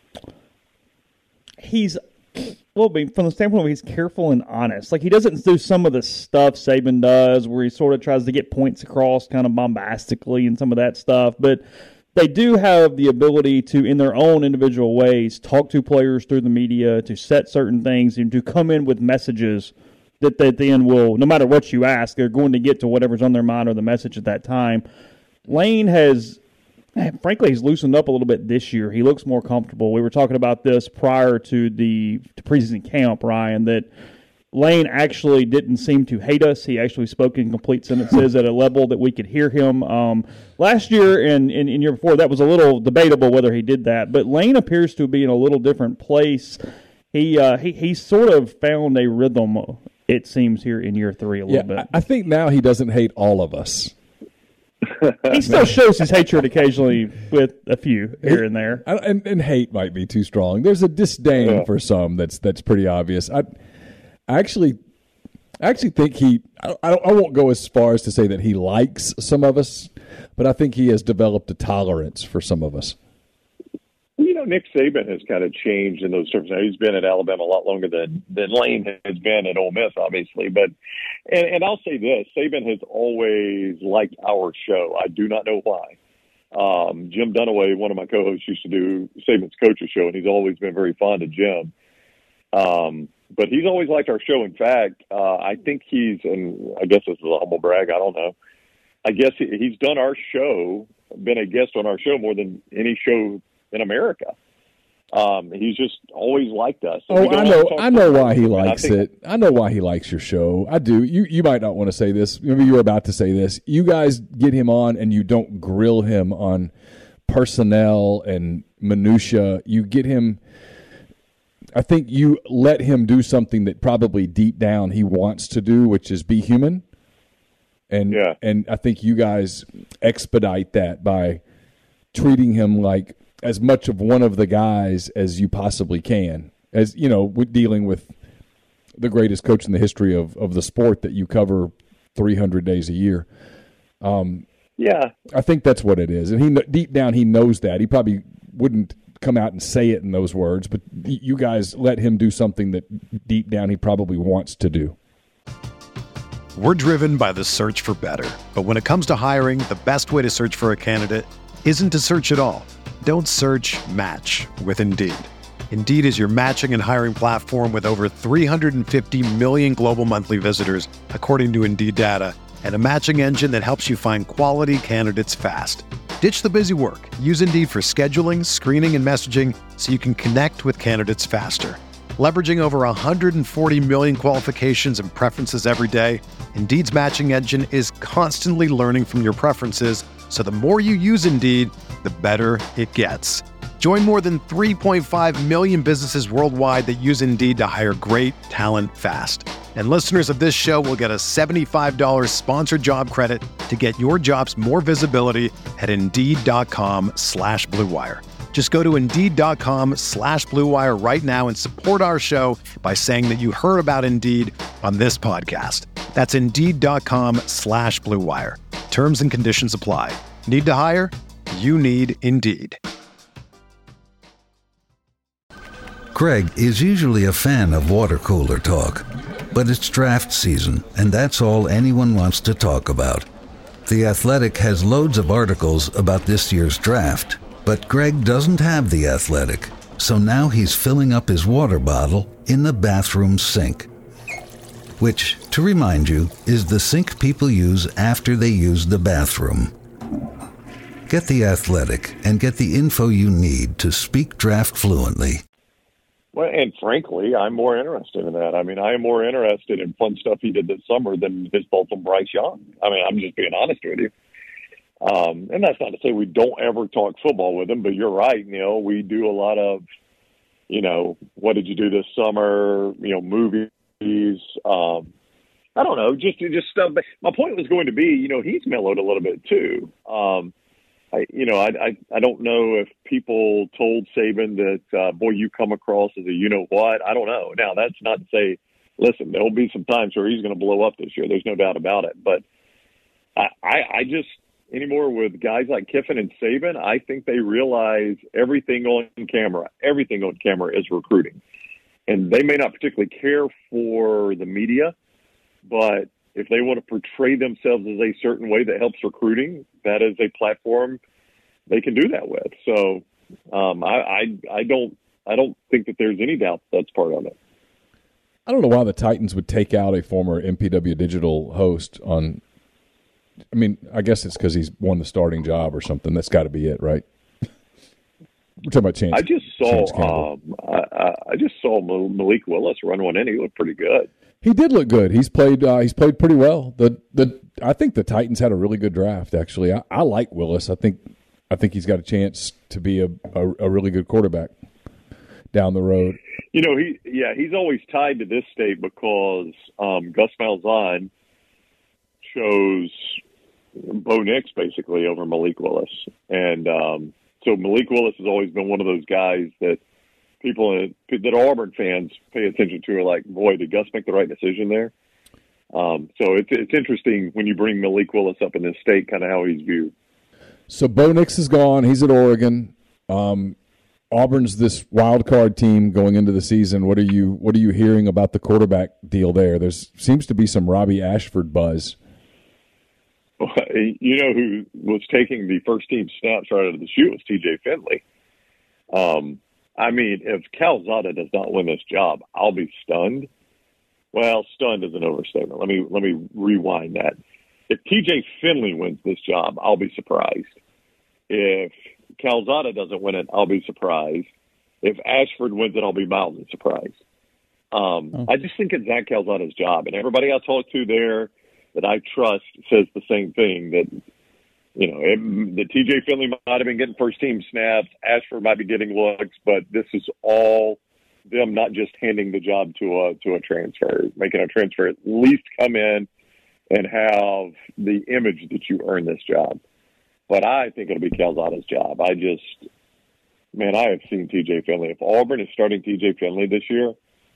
Well, from the standpoint of he's careful and honest. Like, he doesn't do some of the stuff Saban does where he sort of tries to get points across kind of bombastically and some of that stuff. But they do have the ability to, in their own individual ways, talk to players through the media, to set certain things, and to come in with messages that they then will, no matter what you ask, they're going to get to whatever's on their mind or the message at that time. Lane has... frankly, he's loosened up a little bit this year. He looks more comfortable. We were talking about this prior to the preseason camp, Ryan, that Lane actually didn't seem to hate us. He actually spoke in complete sentences at a level that we could hear him. Last year and year before, that was a little debatable whether he did that. But Lane appears to be in a little different place. He sort of found a rhythm, it seems, here in year three a little bit. I think now he doesn't hate all of us. He still shows his hatred occasionally with a few here and there. And hate might be too strong. There's a disdain for some that's pretty obvious. I actually think I won't go as far as to say that he likes some of us, but I think he has developed a tolerance for some of us. You know, Nick Saban has kind of changed in those terms. Now, he's been at Alabama a lot longer than Lane has been at Ole Miss, obviously. But and I'll say this, Saban has always liked our show. I do not know why. Jim Dunaway, one of my co-hosts, used to do Saban's Coaches Show, and he's always been very fond of Jim. But he's always liked our show. In fact, I think and I guess this is a humble brag, I don't know. I guess he's done our show, been a guest on our show more than any show in America. He's just always liked us. Oh, I know why he likes it. I know why he likes your show. I do. You might not want to say this. Maybe you were about to say this. You guys get him on and you don't grill him on personnel and minutia. You get him. I think you let him do something that probably deep down he wants to do, which is be human. And I think you guys expedite that by treating him like as much of one of the guys as you possibly can, as you know, with dealing with the greatest coach in the history of the sport that you cover 300 days a year. I think that's what it is. And deep down, he knows that. He probably wouldn't come out and say it in those words, but you guys let him do something that deep down he probably wants to do. We're driven by the search for better. But when it comes to hiring, the best way to search for a candidate isn't to search at all. Don't search, match with Indeed. Indeed is your matching and hiring platform with over 350 million global monthly visitors, according to Indeed data, and a matching engine that helps you find quality candidates fast. Ditch the busy work. Use Indeed for scheduling, screening, and messaging so you can connect with candidates faster. Leveraging over 140 million qualifications and preferences every day, Indeed's matching engine is constantly learning from your preferences, so the more you use Indeed, the better it gets. Join more than 3.5 million businesses worldwide that use Indeed to hire great talent fast. And listeners of this show will get a $75 sponsored job credit to get your jobs more visibility at Indeed.com/Blue Wire. Just go to Indeed.com/Blue Wire right now and support our show by saying that you heard about Indeed on this podcast. That's Indeed.com/Blue Wire. Terms and conditions apply. Need to hire? You need Indeed. Greg is usually a fan of water cooler talk, but it's draft season, and that's all anyone wants to talk about. The Athletic has loads of articles about this year's draft, but Greg doesn't have The Athletic, so now he's filling up his water bottle in the bathroom sink. Which, to remind you, is the sink people use after they use the bathroom. Get The Athletic and get the info you need to speak draft fluently. Well, and frankly, I'm more interested in that. I mean, I am more interested in fun stuff he did this summer than his thoughts on Bryce Young. I mean, I'm just being honest with you. And that's not to say we don't ever talk football with him, but you're right. You know, we do a lot of, what did you do this summer? Movies. I don't know, just stuff. But my point was going to be, he's mellowed a little bit too. I don't know if people told Saban that, boy, you come across as a you-know-what. I don't know. Now, that's not to say, listen, there'll be some times where he's going to blow up this year. There's no doubt about it. But I just, anymore with guys like Kiffin and Saban, I think they realize everything on camera is recruiting. And they may not particularly care for the media, but if they want to portray themselves as a certain way that helps recruiting, that is a platform they can do that with. So I don't think that there's any doubt that's part of it. I don't know why the Titans would take out a former MPW Digital host on. I mean, I guess it's because he's won the starting job or something. That's got to be it, right? We're talking about Chance. I just saw Malik Willis run one in. He looked pretty good. He did look good. He's played pretty well. I think the Titans had a really good draft. Actually, I like Willis. I think he's got a chance to be a really good quarterback down the road. He's always tied to this state because Gus Malzahn chose Bo Nix basically over Malik Willis, and so Malik Willis has always been one of those guys that people that Auburn fans pay attention to are like, boy, did Gus make the right decision there? So it's interesting when you bring Malik Willis up in this state, kind of how he's viewed. So Bo Nix is gone. He's at Oregon. Auburn's this wild card team going into the season. What are you hearing about the quarterback deal there? There seems to be some Robbie Ashford buzz. Who was taking the first team snaps right out of the chute was TJ Finley. If Calzada does not win this job, I'll be stunned. Well, stunned is an overstatement. Let me rewind that. If TJ Finley wins this job, I'll be surprised. If Calzada doesn't win it, I'll be surprised. If Ashford wins it, I'll be mildly surprised. I just think it's Zach Calzada's job, and everybody I talk to there that I trust says the same thing, that the TJ Finley might have been getting first-team snaps. Ashford might be getting looks, but this is all them not just handing the job to a transfer, making a transfer at least come in and have the image that you earn this job. But I think it'll be Calzada's job. I have seen TJ Finley. If Auburn is starting TJ Finley this year,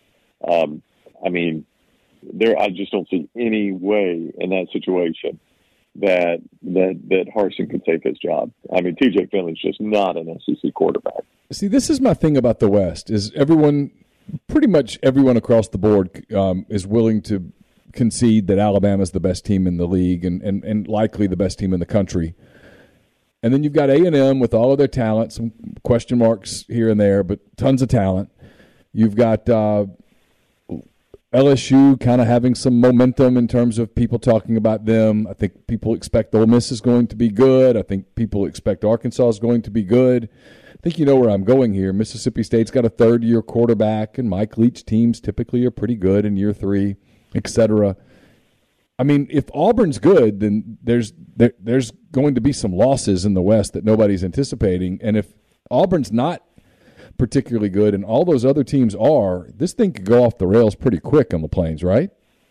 I just don't see any way in that situation that Harsin could take his job. TJ Finley's just not an SEC quarterback. See, this is my thing about the West, is pretty much everyone across the board is willing to concede that Alabama's the best team in the league and likely the best team in the country. And then you've got A&M with all of their talent, some question marks here and there, but tons of talent. You've got a LSU kind of having some momentum in terms of people talking about them. I think people expect Ole Miss is going to be good. I think people expect Arkansas is going to be good. I think you know where I'm going here. Mississippi State's got a third-year quarterback, and Mike Leach teams typically are pretty good in year 3, et cetera. I mean, if Auburn's good, then there's going to be some losses in the West that nobody's anticipating. And if Auburn's not particularly good and all those other teams are, this thing could go off the rails pretty quick on the Plains, right?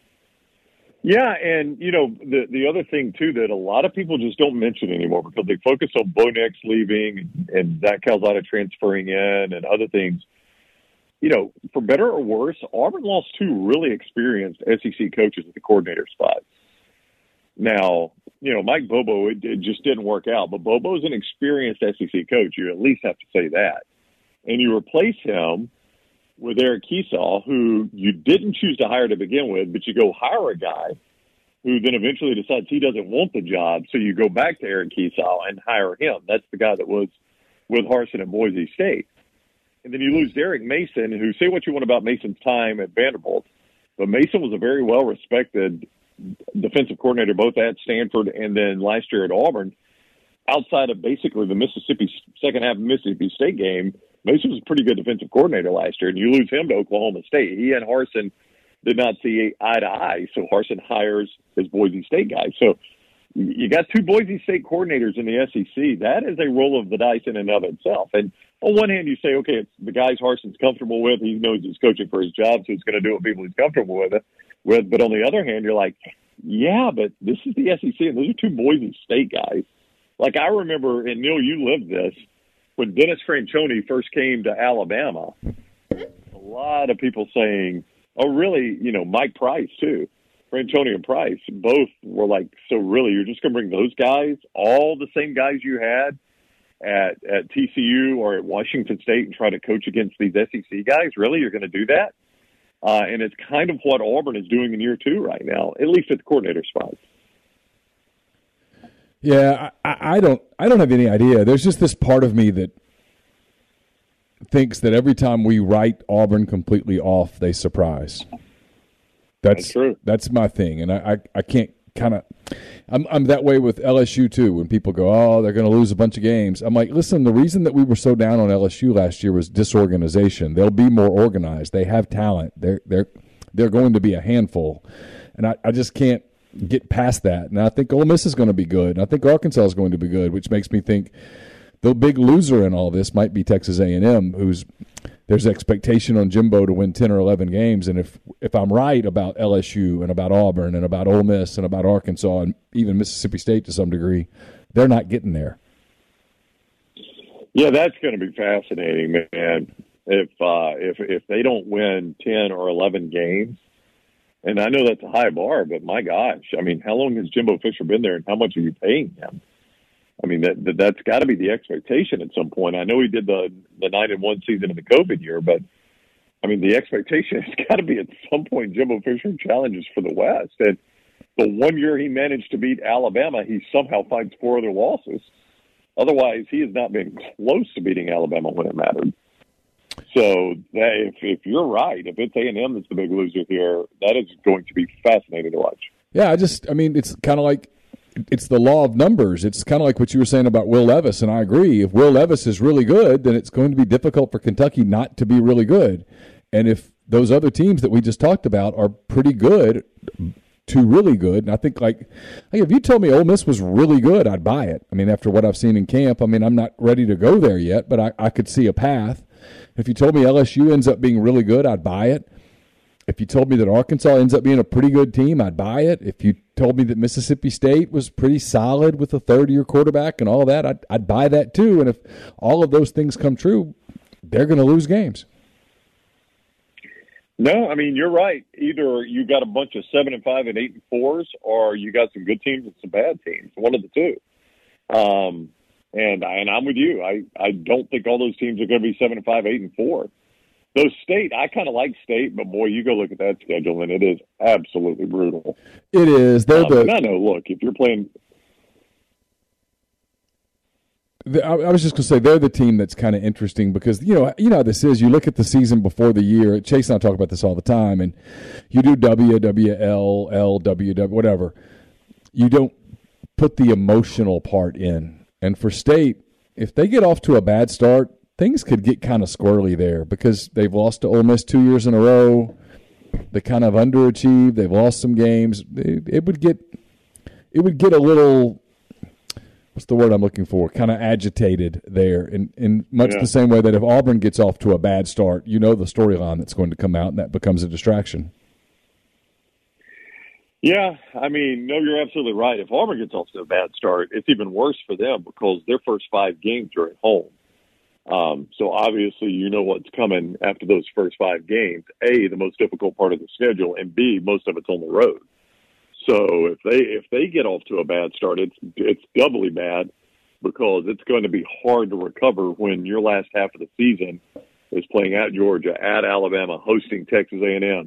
Yeah, and, the other thing, too, that a lot of people just don't mention anymore because they focus on Bo Nix leaving and Zach Calzada transferring in and other things. For better or worse, Auburn lost 2 really experienced SEC coaches at the coordinator spot. Now, Mike Bobo, it just didn't work out, but Bobo's an experienced SEC coach. You at least have to say that. And you replace him with Eric Kiesau, who you didn't choose to hire to begin with, but you go hire a guy who then eventually decides he doesn't want the job, so you go back to Eric Kiesau and hire him. That's the guy that was with Harsin at Boise State. And then you lose Derek Mason, who, say what you want about Mason's time at Vanderbilt, but Mason was a very well-respected defensive coordinator both at Stanford and then last year at Auburn. Outside of basically the second half of Mississippi State game, Mason was a pretty good defensive coordinator last year, and you lose him to Oklahoma State. He and Harsin did not see eye to eye, so Harsin hires his Boise State guy. So you got 2 Boise State coordinators in the SEC. That is a roll of the dice in and of itself. And on one hand, you say, okay, it's the guys Harsin's comfortable with. He knows he's coaching for his job, so he's going to do what people he's comfortable with. But on the other hand, you're like, yeah, but this is the SEC, and those are 2 Boise State guys. Like I remember, and Neil, you lived this, when Dennis Franchione first came to Alabama, a lot of people saying, oh, really, Mike Price, too. Franchione and Price, both were like, so really, you're just going to bring those guys, all the same guys you had at TCU or at Washington State and try to coach against these SEC guys? Really? You're going to do that? And it's kind of what Auburn is doing in year 2 right now, at least at the coordinator spot. Yeah, I don't have any idea. There's just this part of me that thinks that every time we write Auburn completely off, they surprise. That's true. That's my thing, and I can't kind of. I'm that way with LSU too. When people go, oh, they're going to lose a bunch of games, I'm like, listen. The reason that we were so down on LSU last year was disorganization. They'll be more organized. They have talent. They're going to be a handful, and I just can't get past that. And I think Ole Miss is going to be good. And I think Arkansas is going to be good, which makes me think the big loser in all this might be Texas A&M, there's expectation on Jimbo to win 10 or 11 games. And if I'm right about LSU and about Auburn and about Ole Miss and about Arkansas and even Mississippi State to some degree, they're not getting there. Yeah, that's going to be fascinating, man. If they don't win 10 or 11 games, and I know that's a high bar, but my gosh, I mean, how long has Jimbo Fisher been there and how much are you paying him? I mean, that's got to be the expectation at some point. I know he did the 9-1 season in the COVID year, but I mean, the expectation has got to be at some point Jimbo Fisher challenges for the West. And the one year he managed to beat Alabama, he somehow finds 4 other losses. Otherwise, he has not been close to beating Alabama when it mattered. So if you're right, if it's A&M that's the big loser here, that is going to be fascinating to watch. Yeah, it's kind of like it's the law of numbers. It's kind of like what you were saying about Will Levis, and I agree. If Will Levis is really good, then it's going to be difficult for Kentucky not to be really good. And if those other teams that we just talked about are pretty good to really good, and I think like if you told me Ole Miss was really good, I'd buy it. I mean, after what I've seen in camp, I mean, I'm not ready to go there yet, but I could see a path. If you told me LSU ends up being really good, I'd buy it. If you told me that Arkansas ends up being a pretty good team, I'd buy it. If you told me that Mississippi State was pretty solid with a third-year quarterback and all that, I'd buy that too. And if all of those things come true, they're going to lose games. No, I mean, you're right. Either you got a bunch of 7-5 and 8-4s, or you got some good teams and some bad teams. One of the two. And I'm with you. I don't think all those teams are going to be 7-5, 8-4. Though State, I kind of like State, but boy, you go look at that schedule, and it is absolutely brutal. It is. I know. Look, if you're playing, I was just going to say they're the team that's kind of interesting because, you know how this is. You look at the season before the year. Chase and I talk about this all the time, and you do WWL, LWW, whatever. You don't put the emotional part in. And for State, if they get off to a bad start, things could get kind of squirrely there because they've lost to Ole Miss 2 years in a row. They kind of underachieved. They've lost some games. It would get a little, what's the word I'm looking for, kind of agitated there in much the same way that if Auburn gets off to a bad start, you know the storyline that's going to come out, and that becomes a distraction. Yeah, I mean, no, you're absolutely right. If Auburn gets off to a bad start, it's even worse for them because their first 5 games are at home. So obviously you know what's coming after those first 5 games. A, the most difficult part of the schedule, and B, most of it's on the road. So if they get off to a bad start, it's doubly bad because it's going to be hard to recover when your last half of the season is playing at Georgia, at Alabama, hosting Texas A&M,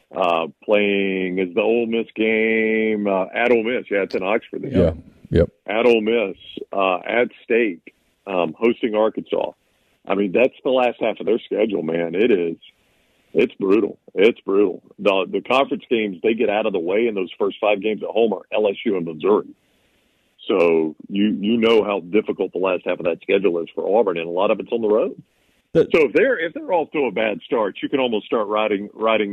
playing is the Ole Miss game at Ole Miss. Yeah, it's in Oxford. Yeah. Yep. At Ole Miss, at State, hosting Arkansas. I mean, that's the last half of their schedule, man. It's brutal. It's brutal. The conference games, they get out of the way in those first 5 games at home are LSU and Missouri. So you know how difficult the last half of that schedule is for Auburn, and a lot of it's on the road. So if they're off to a bad start, you can almost start writing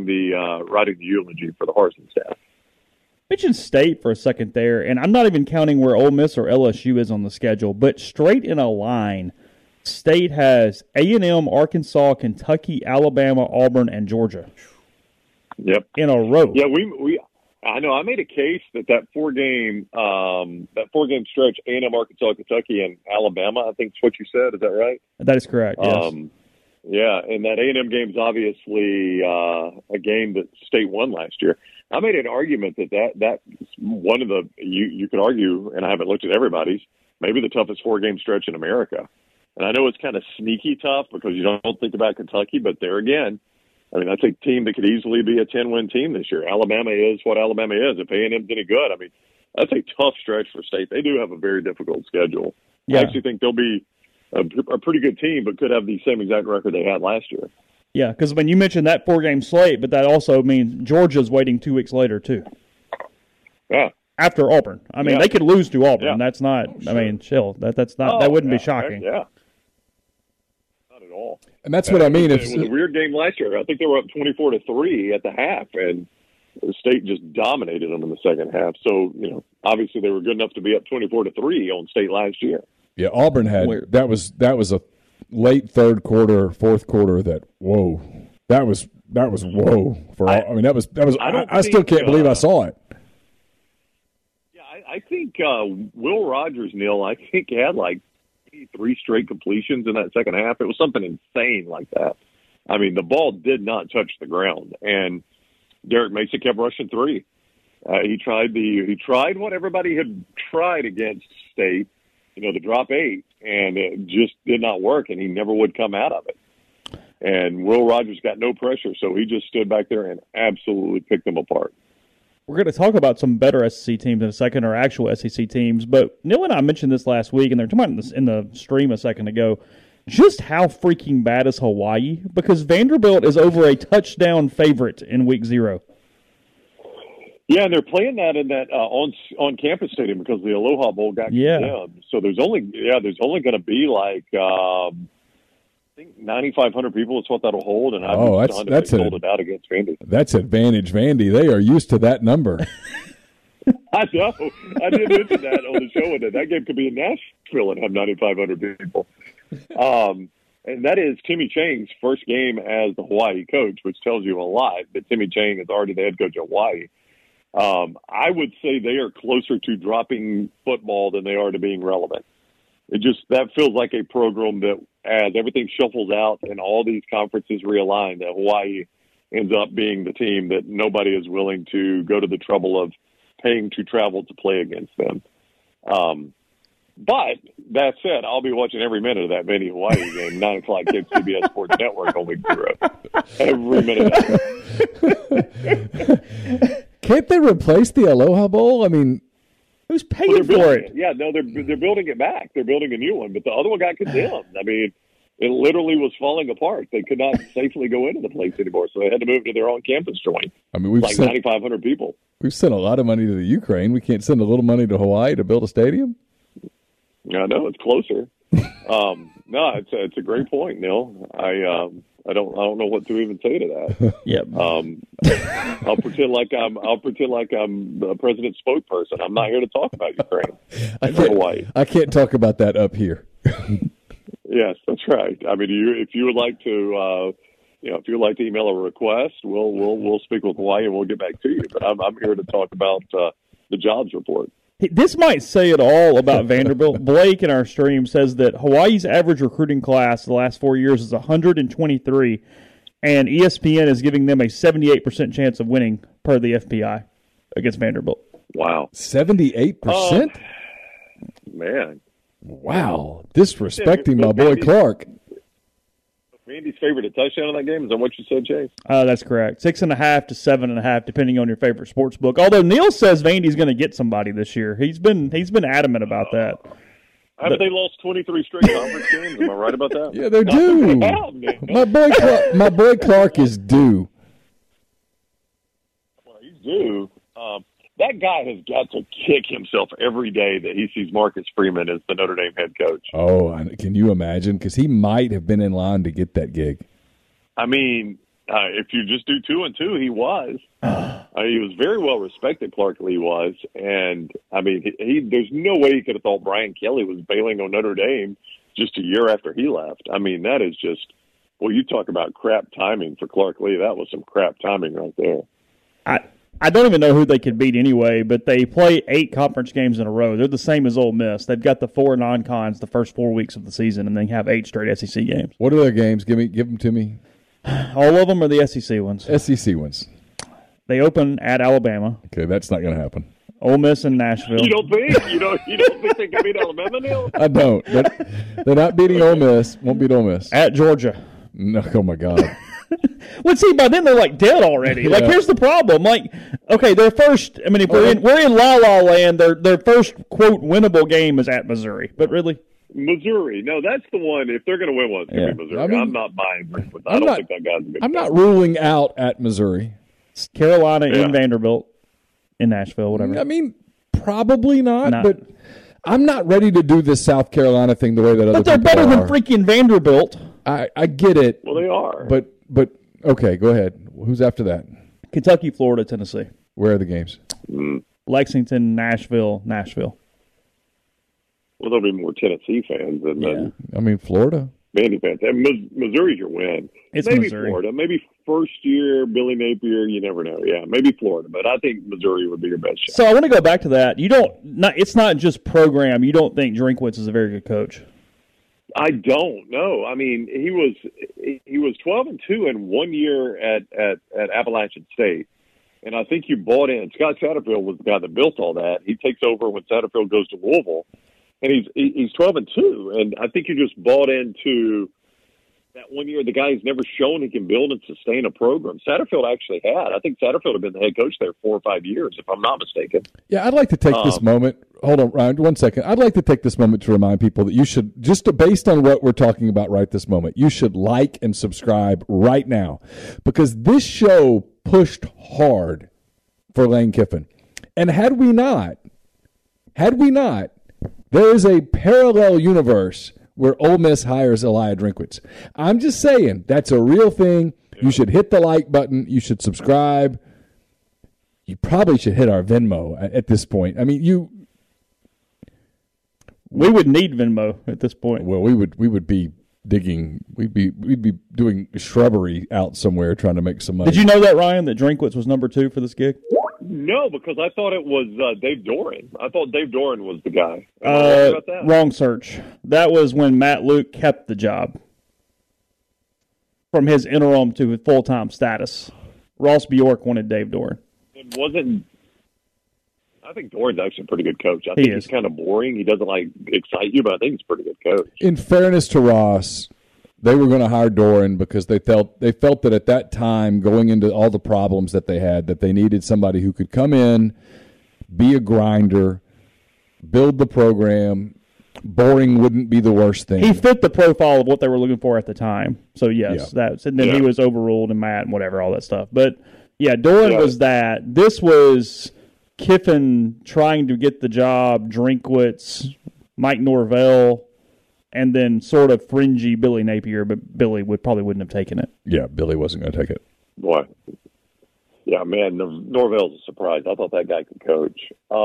the eulogy for the Harsin staff. Mention State for a second there, and I'm not even counting where Ole Miss or LSU is on the schedule, but straight in a line, State has A&M, Arkansas, Kentucky, Alabama, Auburn, and Georgia. Yep, in a row. Yeah, I know. I made a case that 4-game stretch, A&M, Arkansas, Kentucky, and Alabama. I think is what you said. Is that right? That is correct. Yes. Yeah, and that A&M game is obviously a game that State won last year. I made an argument that's one of the you could argue, and I haven't looked at everybody's, maybe the toughest 4-game stretch in America. And I know it's kind of sneaky tough because you don't think about Kentucky, but there again, I mean, that's a team that could easily be a 10-win team this year. Alabama is what Alabama is. If A&M's any good, I mean, that's a tough stretch for State. They do have a very difficult schedule. Yeah. I actually think they'll be a pretty good team, but could have the same exact record they had last year. Yeah, because when you mentioned that 4-game slate, but that also means Georgia's waiting 2 weeks later too. Yeah. After Auburn. I mean, they could lose to Auburn. Yeah. That's not, I mean, chill. That's not, that wouldn't be shocking. Yeah. Not at all. And that's what I mean. It was a weird game last year. I think they were up 24-3 at the half, and the State just dominated them in the second half. So, obviously they were good enough to be up 24-3 on State last year. Yeah, Auburn had that was a late third quarter, fourth quarter that was whoa for I mean that was I still can't believe I saw it. Yeah, I think Will Rogers, Neil, I think had like 3 straight completions in that second half. It was something insane like that. I mean, the ball did not touch the ground, and Derek Mason kept rushing 3. He tried what everybody had tried against State, the drop 8, and it just did not work, and he never would come out of it. And Will Rogers got no pressure, so he just stood back there and absolutely picked them apart. We're going to talk about some better SEC teams in a second, or actual SEC teams, but Neil and I mentioned this last week, and they're talking about this in the stream a second ago, just how freaking bad is Hawaii? Because Vanderbilt is over a touchdown favorite in week 0. Yeah, and they're playing that in that on campus stadium because the Aloha Bowl got condemned. So there's only going to be like I think 9,500 people is what that'll hold, and that's hold it out against Vandy. That's advantage Vandy. They are used to that number. I know. I did mention that on the show. That game could be in Nashville and have 9,500 people. And that is Timmy Chang's first game as the Hawaii coach, which tells you a lot. But Timmy Chang is already the head coach at Hawaii. I would say they are closer to dropping football than they are to being relevant. That feels like a program that, as everything shuffles out and all these conferences realign, that Hawaii ends up being the team that nobody is willing to go to the trouble of paying to travel to play against them. But that said, I'll be watching every minute of that Vandy Hawaii game, 9 o'clock at CBS Sports Network on week 0. Every minute of it. Can't they replace the Aloha Bowl? I mean, Who's paying for it? Yeah, no, they're building it back. They're building a new one, but the other one got condemned. I mean, it literally was falling apart. They could not safely go into the place anymore, so they had to move to their own campus joint. I mean, we've like 9,500 people. We've sent a lot of money to the Ukraine. We can't send a little money to Hawaii to build a stadium? I know, it's closer. No, it's a great point, Neil. I don't know what to even say to that. Yep. I'll pretend like I'm the president's spokesperson. I'm not here to talk about Ukraine and Hawaii. I can't talk about that up here. Yes, that's right. I mean, if you would like to, if you would like to email a request, we'll speak with Hawaii and we'll get back to you. But I'm here to talk about the jobs report. This might say it all about Vanderbilt. Blake in our stream says that Hawaii's average recruiting class the last 4 years is 123, and ESPN is giving them a 78% chance of winning per the FPI against Vanderbilt. Wow. 78%? Man. Wow. Disrespecting my boy Clark. Vandy's favored a touchdown in that game? Is that what you said, Chase? That's correct. 6.5 to 7.5, depending on your favorite sports book. Although Neil says Vandy's going to get somebody this year. He's been adamant about that. Haven't they lost 23 straight conference games? Am I right about that? Yeah, they're due. My boy Clark is due. Well, he's due. That guy has got to kick himself every day that he sees Marcus Freeman as the Notre Dame head coach. Oh, can you imagine? Because he might have been in line to get that gig. I mean, if you just do 2-2, he was. He was very well respected, Clark Lee was. And, I mean, there's no way he could have thought Brian Kelly was bailing on Notre Dame just a year after he left. I mean, that is just, well, you talk about crap timing for Clark Lee. That was some crap timing right there. I don't even know who they could beat anyway, but they play 8 conference games in a row. They're the same as Ole Miss. They've got the 4 non-cons the first 4 weeks of the season, and they have 8 straight SEC games. What are their games? Give them to me. All of them are the SEC ones. SEC ones. They open at Alabama. Okay, that's not going to happen. Ole Miss and Nashville. You don't think? You don't think they can beat Alabama, Neil? I don't. They're not beating Ole Miss. Won't beat Ole Miss. At Georgia. No, oh my God. Well, see, by then they're like dead already. Yeah. Like, here's the problem. Like, okay, their first. I mean, if we're in La La Land, their first quote winnable game is at Missouri. But really, Missouri. No, that's the one. If they're going to win one, it's going to be Missouri. I mean, I'm not buying with that. I don't think that guy's a good I'm not ruling out at Missouri. It's Carolina in Vanderbilt, in Nashville, whatever. I mean, probably not. But I'm not ready to do this South Carolina thing the way that other people are. But they're better than freaking Vanderbilt. I get it. Well, they are. But okay, go ahead. Who's after that? Kentucky, Florida, Tennessee. Where are the games? Lexington, Nashville. Well, there'll be more Tennessee fans than I mean, Florida. Vandy fans. And Missouri's your win. It's maybe Missouri. Florida. Maybe first year, Billy Napier. You never know. Yeah, maybe Florida. But I think Missouri would be your best shot. So I want to go back to that. It's not just program. You don't think Drinkwitz is a very good coach? I don't know. I mean, he was 12-2 in 1 year at Appalachian State, and I think you bought in. Scott Satterfield was the guy that built all that. He takes over when Satterfield goes to Louisville, and he's 12-2, and I think you just bought into that 1 year. The guy has never shown he can build and sustain a program. Satterfield actually had. I think Satterfield had been the head coach there 4 or 5 years, if I'm not mistaken. Yeah, I'd like to take this moment. Hold on, Ryan, 1 second. I'd like to take this moment to remind people that you should, based on what we're talking about right this moment, you should like and subscribe right now, because this show pushed hard for Lane Kiffin. And had we not, there is a parallel universe where Ole Miss hires Elijah Drinkwitz. I'm just saying, that's a real thing. You should hit the like button. You should subscribe. You probably should hit our Venmo at this point. I mean, we would need Venmo at this point. Well, we would be digging. We'd be doing shrubbery out somewhere trying to make some money. Did you know that, Ryan, that Drinkwitz was number 2 for this gig? No, because I thought it was Dave Doran. I thought Dave Doran was the guy. Am I right about that? Wrong search. That was when Matt Luke kept the job from his interim to his full-time status. Ross Bjork wanted Dave Doran. It wasn't. I think Doran's actually a pretty good coach. I think he's kind of boring. He doesn't excite you, but I think he's a pretty good coach. In fairness to Ross, they were going to hire Doran because they felt that at that time, going into all the problems that they had, that they needed somebody who could come in, be a grinder, build the program. Boring wouldn't be the worst thing. He fit the profile of what they were looking for at the time. So, yes, and then he was overruled and Matt and whatever, all that stuff. But, Doran was that. This was Kiffin trying to get the job, Drinkwitz, Mike Norvell, and then sort of fringy Billy Napier, but Billy probably wouldn't have taken it. Yeah, Billy wasn't going to take it. Boy. Yeah, man, Norvell's a surprise. I thought that guy could coach.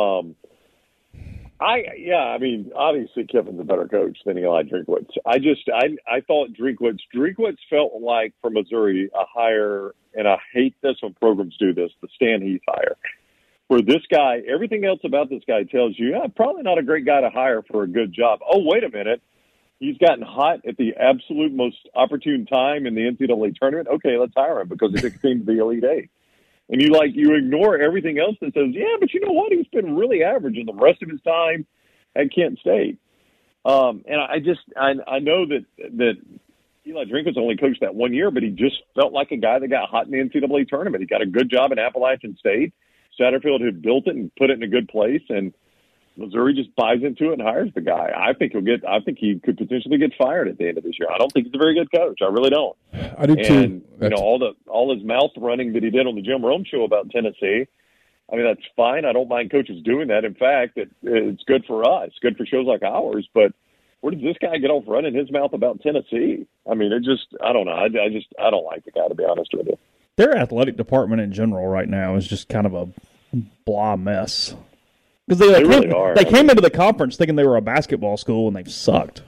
I mean, obviously Kiffin's a better coach than Eli Drinkwitz. I thought Drinkwitz felt like for Missouri a hire, and I hate this when programs do this, the Stan Heath hire. For this guy, everything else about this guy tells you, probably not a great guy to hire for a good job. Oh, wait a minute. He's gotten hot at the absolute most opportune time in the NCAA tournament. Okay, let's hire him because he took a team to the Elite Eight. And you ignore everything else that says, but you know what? He's been really average in the rest of his time at Kent State. And I know that Eli Drinkwitz only coached that 1 year, but he just felt like a guy that got hot in the NCAA tournament. He got a good job in Appalachian State. Satterfield had built it and put it in a good place, and Missouri just buys into it and hires the guy. I think he could potentially get fired at the end of this year. I don't think he's a very good coach. I really don't. I do too. And all his mouth running that he did on the Jim Rome show about Tennessee. I mean, that's fine. I don't mind coaches doing that. In fact, it's good for us. It's good for shows like ours. But where did this guy get off running his mouth about Tennessee? I mean, I don't know. I don't like the guy, to be honest with you. Their athletic department in general right now is just kind of a blah mess. Because they came into the conference thinking they were a basketball school, and they've sucked.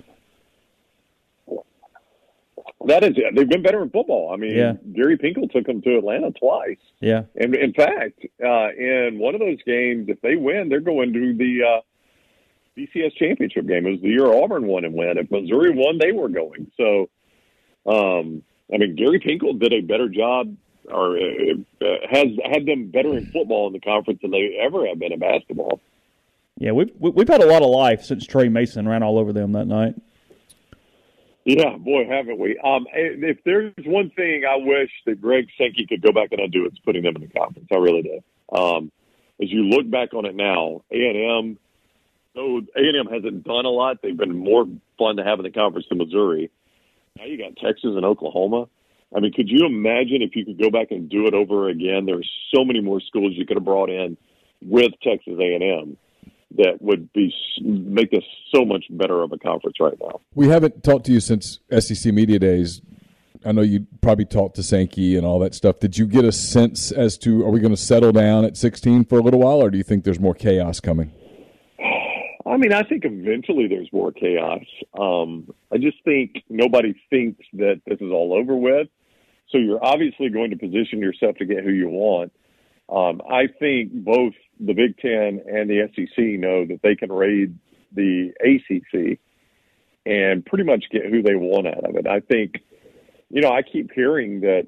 That is it. They've been better in football. I mean, Gary Pinkel took them to Atlanta twice. Yeah. And in fact, in one of those games, if they win, they're going to the BCS championship game. It was the year Auburn won and win. If Missouri won, they were going. So, I mean, Gary Pinkel did a better job, or has had them better in football in the conference than they ever have been in basketball. Yeah, we've had a lot of life since Trey Mason ran all over them that night. Yeah, boy, haven't we? If there's one thing I wish that Greg Sankey could go back and undo, it's putting them in the conference. I really do. As you look back on it now, A&M hasn't done a lot. They've been more fun to have in the conference than Missouri. Now you got Texas and Oklahoma. I mean, could you imagine if you could go back and do it over again? There's so many more schools you could have brought in with Texas A&M that would make this so much better of a conference right now. We haven't talked to you since SEC Media Days. I know you probably talked to Sankey and all that stuff. Did you get a sense as to, are we going to settle down at 16 for a little while, or do you think there's more chaos coming? I mean, I think eventually there's more chaos. I just think nobody thinks that this is all over with. So you're obviously going to position yourself to get who you want. I think both the Big Ten and the SEC know that they can raid the ACC and pretty much get who they want out of it. I think, I keep hearing that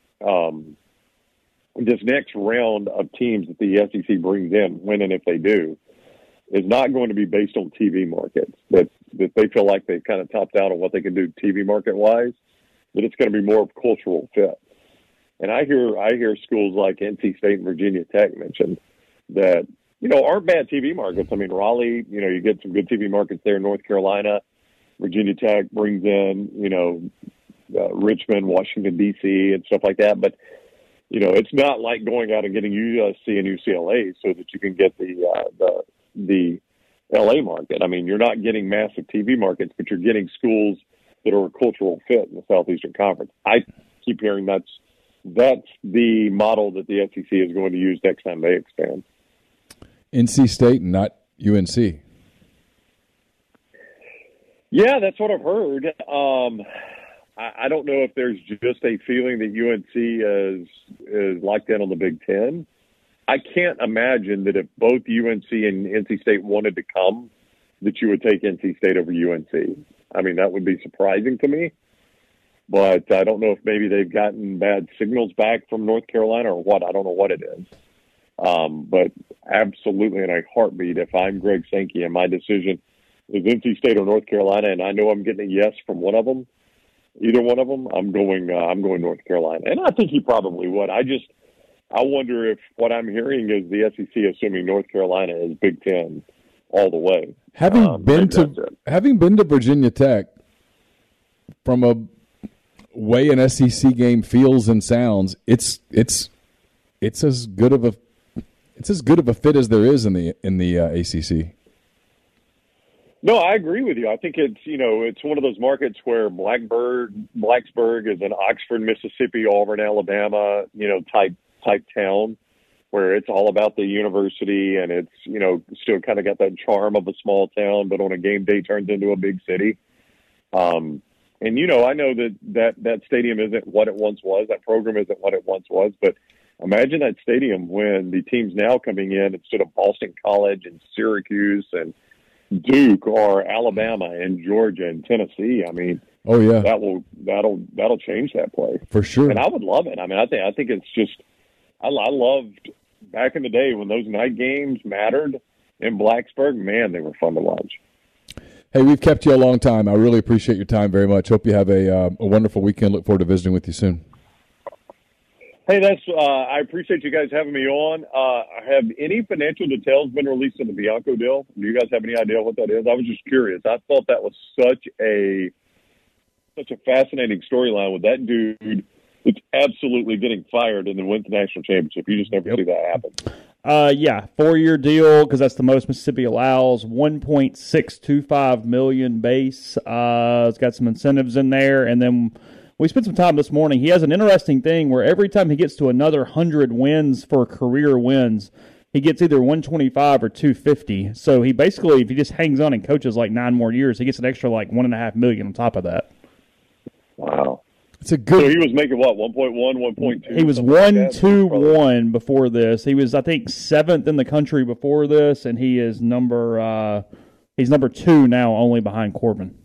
this next round of teams that the SEC brings in, when and if they do, is not going to be based on TV markets, that they feel like they've kind of topped out on what they can do TV market-wise, that it's going to be more of cultural fit. And I hear schools like NC State and Virginia Tech mentioned that, aren't bad TV markets. I mean, Raleigh, you get some good TV markets there. North Carolina, Virginia Tech brings in, Richmond, Washington, D.C., and stuff like that. But, it's not like going out and getting USC and UCLA so that you can get the L.A. market. I mean, you're not getting massive TV markets, but you're getting schools that are a cultural fit in the Southeastern Conference. I keep hearing that's the model that the SEC is going to use next time they expand. NC State, not UNC. Yeah, that's what I've heard. I don't know if there's just a feeling that UNC is locked in on the Big Ten. I can't imagine that if both UNC and NC State wanted to come, that you would take NC State over UNC. I mean, that would be surprising to me. But I don't know if maybe they've gotten bad signals back from North Carolina or what. I don't know what it is. But absolutely in a heartbeat, if I'm Greg Sankey and my decision is NC State or North Carolina, and I know I'm getting a yes from one of them, either one of them, I'm going North Carolina. And I think he probably would. I wonder if what I'm hearing is the SEC assuming North Carolina is Big Ten all the way. Having been to Virginia Tech, from a way an SEC game feels and sounds, it's as good of a fit as there is in the ACC. No, I agree with you. I think it's one of those markets where Blacksburg is an Oxford, Mississippi, Auburn, Alabama, type town, where it's all about the university, and it's still kind of got that charm of a small town, but on a game day turns into a big city. And I know that stadium isn't what it once was. That program isn't what it once was, but imagine that stadium when the teams now coming in instead of Boston College and Syracuse and Duke or Alabama and Georgia and Tennessee. I mean, oh yeah, that'll change that play for sure. And I would love it. I mean, I think it's just I loved back in the day when those night games mattered in Blacksburg. Man, they were fun to watch. Hey, we've kept you a long time. I really appreciate your time very much. Hope you have a wonderful weekend. Look forward to visiting with you soon. Hey, I appreciate you guys having me on. Have any financial details been released on the Bianco deal? Do you guys have any idea what that is? I was just curious. I thought that was such a fascinating storyline with that dude that's absolutely getting fired and then wins the national championship. You just never see that happen. Yeah, 4-year deal because that's the most Mississippi allows. $1.625 million base. It's got some incentives in there, and then we spent some time this morning. He has an interesting thing where every time he gets to another 100 wins for career wins, he gets either 125 or 250. So he basically, if he just hangs on and coaches like 9 more years, he gets an extra like $1.5 million on top of that. Wow. It's a good. So he was making what, 1.1, 1.2? He was 1-2-1 before this. He was, I think, 7th in the country before this, and he is number 2 now, only behind Corbin.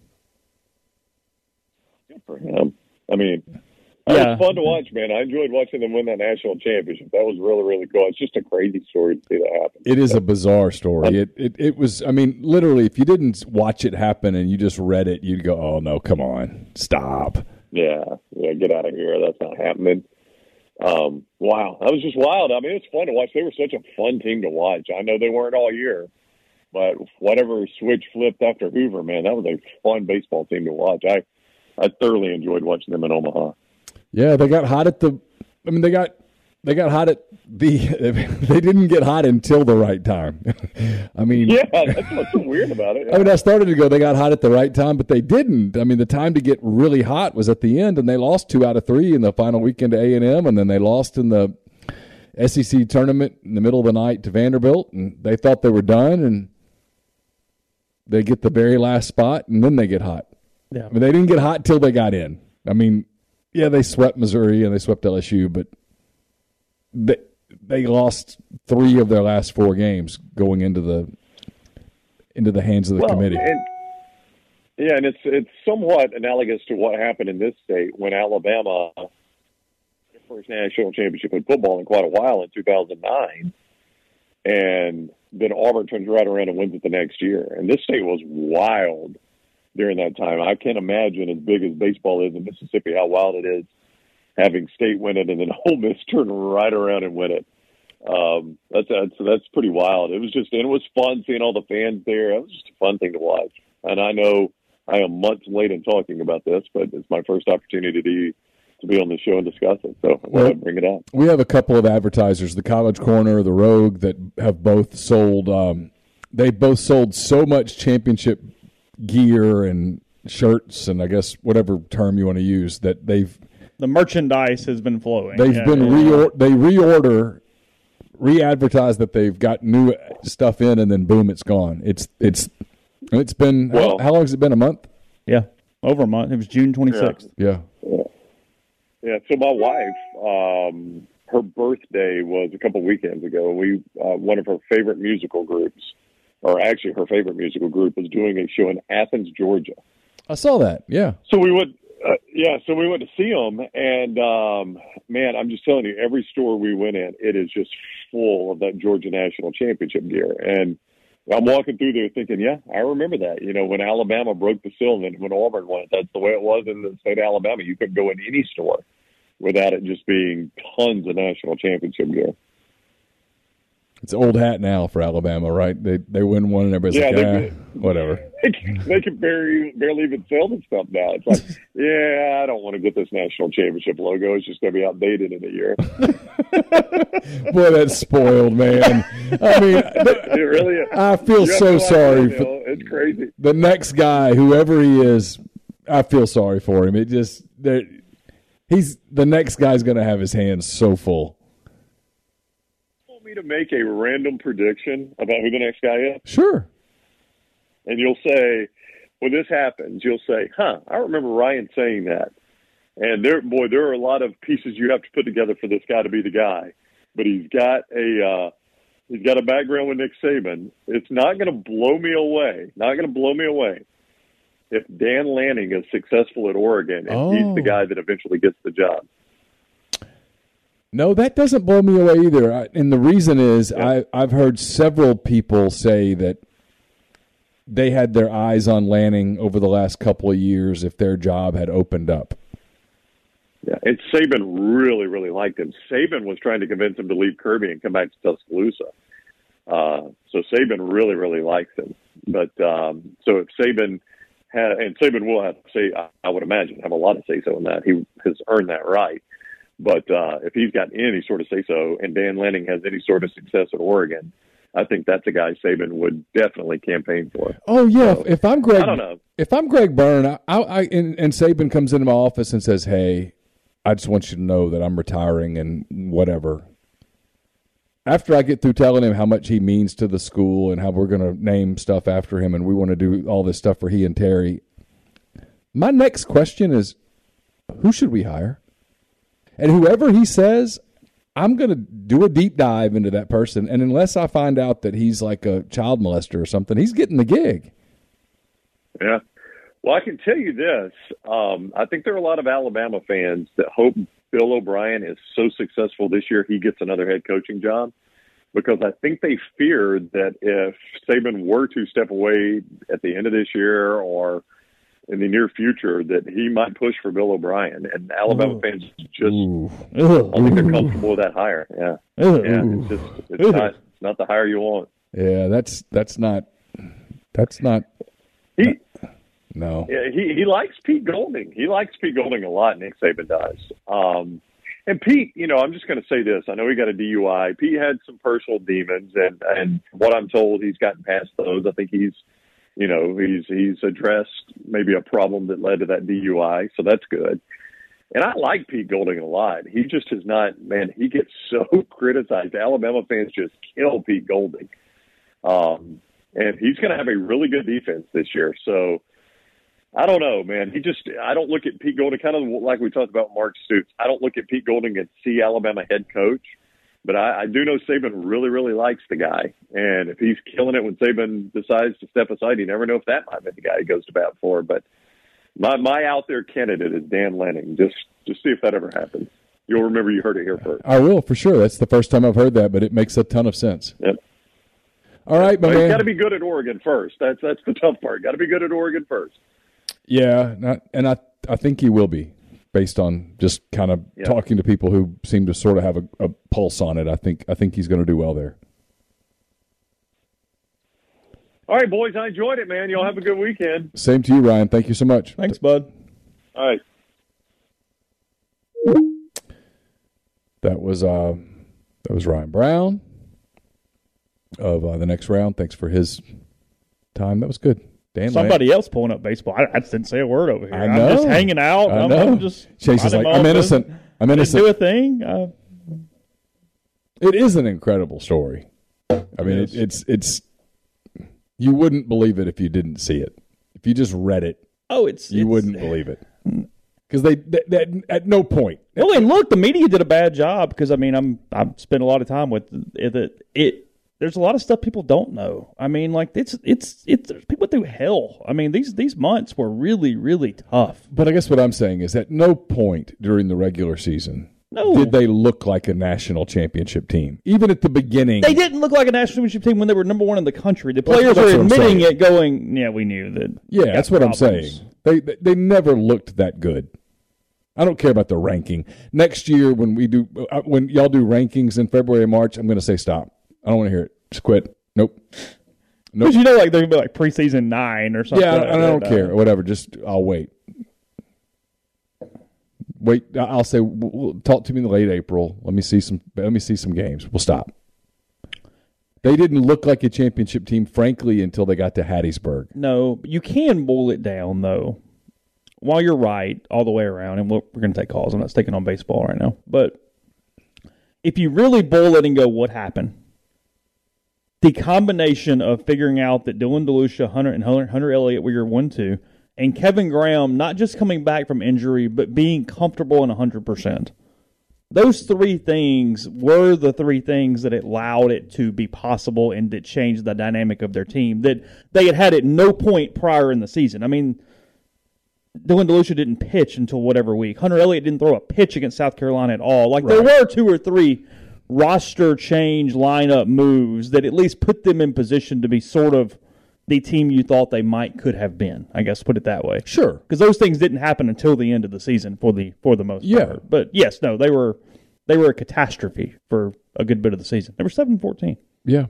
Good for him. I mean, it was fun to watch, man. I enjoyed watching them win that national championship. That was really, really cool. It's just a crazy story to see that happen. It is a bizarre story. It was, I mean, literally, if you didn't watch it happen and you just read it, you'd go, oh, no, come on. Stop. Yeah, get out of here. That's not happening. Wow, that was just wild. I mean, it's fun to watch. They were such a fun team to watch. I know they weren't all year, but whatever switch flipped after Hoover, man, that was a fun baseball team to watch. I thoroughly enjoyed watching them in Omaha. Yeah, they got hot at the. I mean, they got hot at the. They didn't get hot until the right time. I mean, yeah, that's what's so weird about it. Yeah. I mean, I started to go. They got hot at the right time, but they didn't. I mean, the time to get really hot was at the end, and they lost 2 out of 3 in the final weekend to A&M, and then they lost in the SEC tournament in the middle of the night to Vanderbilt, and they thought they were done, and they get the very last spot, and then they get hot. Yeah. I mean, they didn't get hot till they got in. I mean, yeah, they swept Missouri and they swept LSU, but they lost 3 of their last 4 games going into the hands of the committee. And it's somewhat analogous to what happened in this state when Alabama first national championship in football in quite a while in 2009, and then Auburn turns right around and wins it the next year. And this state was wild during that time. I can't imagine, as big as baseball is in Mississippi, how wild it is having State win it and then Ole Miss turn right around and win it. That's pretty wild. It was fun seeing all the fans there. It was just a fun thing to watch. And I know I am months late in talking about this, but it's my first opportunity to be on the show and discuss it. So I want to bring it up. We have a couple of advertisers, the College Corner, the Rogue, that have both sold. They both sold so much championship gear and shirts, and I guess whatever term you want to use, that the merchandise has been flowing. They've been they reorder, re-advertise that they've got new stuff in, and then boom, it's gone. It's been how long has it been? A month? Yeah, over a month. It was June 26th. Yeah. So my wife, her birthday was a couple weekends ago. We one of her favorite musical groups. Or actually, her favorite musical group was doing a show in Athens, Georgia. I saw that. Yeah. So we went. So we went to see them, and man, I'm just telling you, every store we went in, it is just full of that Georgia National Championship gear. And I'm walking through there thinking, yeah, I remember that. When Alabama broke the seal, and then when Auburn won it, that's the way it was in the state of Alabama. You couldn't go in any store without it just being tons of national championship gear. It's old hat now for Alabama, right? They win one and everybody's like, whatever. They can barely even sell the stuff now. It's like, yeah, I don't want to get this national championship logo. It's just going to be outdated in a year. Boy, that's spoiled, man. I mean, it really is. I feel so sorry for it's crazy. The next guy, whoever he is. I feel sorry for him. The next guy's going to have his hands so full. To make a random prediction about who the next guy is? Sure. And you'll say, when this happens, you'll say, I remember Ryan saying that. And there are a lot of pieces you have to put together for this guy to be the guy. But he's got a background with Nick Saban. It's not going to blow me away. If Dan Lanning is successful at Oregon and he's the guy that eventually gets the job. No, that doesn't blow me away either. And the reason is I've heard several people say that they had their eyes on Lanning over the last couple of years if their job had opened up. Yeah, and Saban really, really liked him. Saban was trying to convince him to leave Kirby and come back to Tuscaloosa. So Saban really, really likes him. But so if Saban and Saban will have to say, I would imagine, have a lot of say-so in that. He has earned that right. But if he's got any sort of say-so and Dan Lanning has any sort of success at Oregon, I think that's a guy Saban would definitely campaign for. Oh, yeah. So, if I'm Greg, I don't know. If I'm Greg Byrne, and Saban comes into my office and says, hey, I just want you to know that I'm retiring and whatever. After I get through telling him how much he means to the school and how we're going to name stuff after him and we want to do all this stuff for he and Terry, my next question is, who should we hire? And whoever he says, I'm going to do a deep dive into that person. And unless I find out that he's like a child molester or something, he's getting the gig. Yeah. Well, I can tell you this. I think there are a lot of Alabama fans that hope Bill O'Brien is so successful this year he gets another head coaching job, because I think they feared that if Saban were to step away at the end of this year or in the near future, that he might push for Bill O'Brien. And Alabama fans just I think they're comfortable with that hire. Yeah. It's not the hire you want. Yeah, that's not no. Yeah, he likes Pete Golding. He likes Pete Golding a lot, Nick Saban does. And Pete, I'm just going to say this. I know he got a DUI. Pete had some personal demons, and what I'm told, he's gotten past those. I think he's addressed maybe a problem that led to that DUI, so that's good. And I like Pete Golding a lot. He just is not, man, he gets so criticized. Alabama fans just kill Pete Golding. And he's going to have a really good defense this year. So I don't know, man. I don't look at Pete Golding, kind of like we talked about Mark Stoops. I don't look at Pete Golding and see Alabama head coach. But I do know Saban really, really likes the guy. And if he's killing it when Saban decides to step aside, you never know if that might be the guy he goes to bat for. But my out there candidate is Dan Lanning. Just see if that ever happens. You'll remember you heard it here first. I will, for sure. That's the first time I've heard that, but it makes a ton of sense. Yep. All right, my man. He's got to be good at Oregon first. That's the tough part. Got to be good at Oregon first. Yeah, and I think he will be, based on just kind of talking to people who seem to sort of have a pulse on it. I think he's going to do well there. All right, boys, I enjoyed it, man. Y'all have a good weekend. Same to you, Ryan. Thank you so much. Thanks, bud. All right. That was Ryan Brown of The Next Round. Thanks for his time. That was good. Somebody else pulling up baseball. I just didn't say a word over here. I know. I'm just hanging out. I know. I'm just Chase is like, I'm innocent. I'm innocent. Do a thing. It is an incredible story. I mean, it's you wouldn't believe it if you didn't see it. If you just read it, you wouldn't believe it. Because they at no point. Well, and look, the media did a bad job. Because I mean, I've spent a lot of time with it. There's a lot of stuff people don't know. I mean, like it's people went through hell. I mean, these months were really, really tough. But I guess what I'm saying is at no point during the regular season did they look like a national championship team. Even at the beginning, they didn't look like a national championship team when they were number one in the country. The players are admitting it, going, "Yeah, we knew that." Yeah, that's what I'm saying. They never looked that good. I don't care about the ranking. Next year, when y'all do rankings in February and March, I'm going to say stop. I don't want to hear it. Just quit. Nope. Because they're going to be like preseason 9 or something. Yeah, I don't care. Whatever. Just I'll wait. Wait. I'll say talk to me in late April. Let me see some games. We'll stop. They didn't look like a championship team, frankly, until they got to Hattiesburg. No, but you can boil it down though. While you're right all the way around, and we're going to take calls. I'm not sticking on baseball right now, but if you really boil it and go, what happened? The combination of figuring out that Dylan DeLucia, Hunter Elliott were your 1-2, and Kevin Graham not just coming back from injury, but being comfortable and 100%. Those 3 things were the 3 things that allowed it to be possible and that changed the dynamic of their team that they had at no point prior in the season. I mean, Dylan DeLucia didn't pitch until whatever week. Hunter Elliott didn't throw a pitch against South Carolina at all. Like, there were 2 or 3 roster change lineup moves that at least put them in position to be sort of the team you thought they could have been. I guess put it that way. Sure, because those things didn't happen until the end of the season for the most part. But yes, no, they were a catastrophe for a good bit of the season. They were 7-14. Yeah.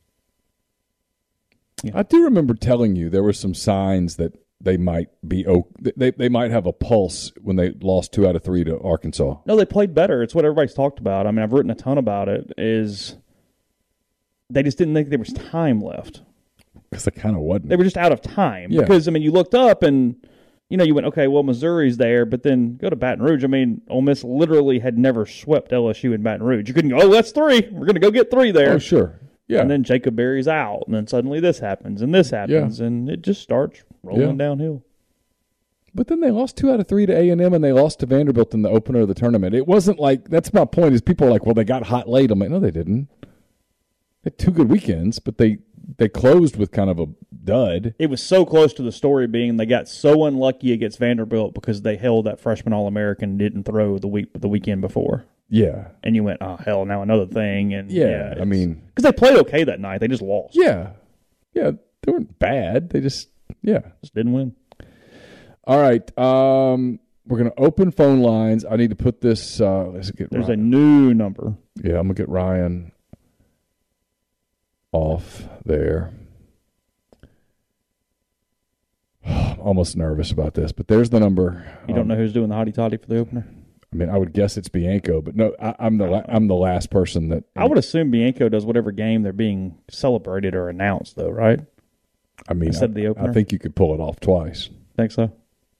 I do remember telling you there were some signs that they might be they might have a pulse when they lost 2 out of 3 to Arkansas. No, they played better. It's what everybody's talked about. I mean, I've written a ton about it. Is they just didn't think there was time left. Because they kind of wasn't. They were just out of time. Yeah. Because, I mean, you looked up and, you went, okay, well, Missouri's there, but then go to Baton Rouge. I mean, Ole Miss literally had never swept LSU in Baton Rouge. You couldn't go, that's 3. We're going to go get 3 there. Oh, sure. Yeah. And then Jacob Berry's out, and then suddenly this happens, and this happens, and it just starts rolling downhill. But then they lost 2 out of 3 to A&M, and they lost to Vanderbilt in the opener of the tournament. It wasn't like, that's my point, is people are like, well, they got hot late. I'm like, no, they didn't. They had 2 good weekends, but they closed with kind of a dud. It was so close to the story being they got so unlucky against Vanderbilt because they held that freshman All-American and didn't throw the weekend before. Yeah. And you went, oh, hell, now another thing. And I mean. Because they played okay that night. They just lost. Yeah. Yeah. They weren't bad. They just didn't win. All right. We're going to open phone lines. I need to put this. There's Ryan. A new number. Yeah, I'm going to get Ryan off there. I'm almost nervous about this, but there's the number. You don't know who's doing the hottie toddy for the opener? I mean, I would guess it's Bianco, but no, I'm the last person that. I would assume Bianco does whatever game they're being celebrated or announced, though, right? I mean, instead of the opener, I think you could pull it off twice. Think so?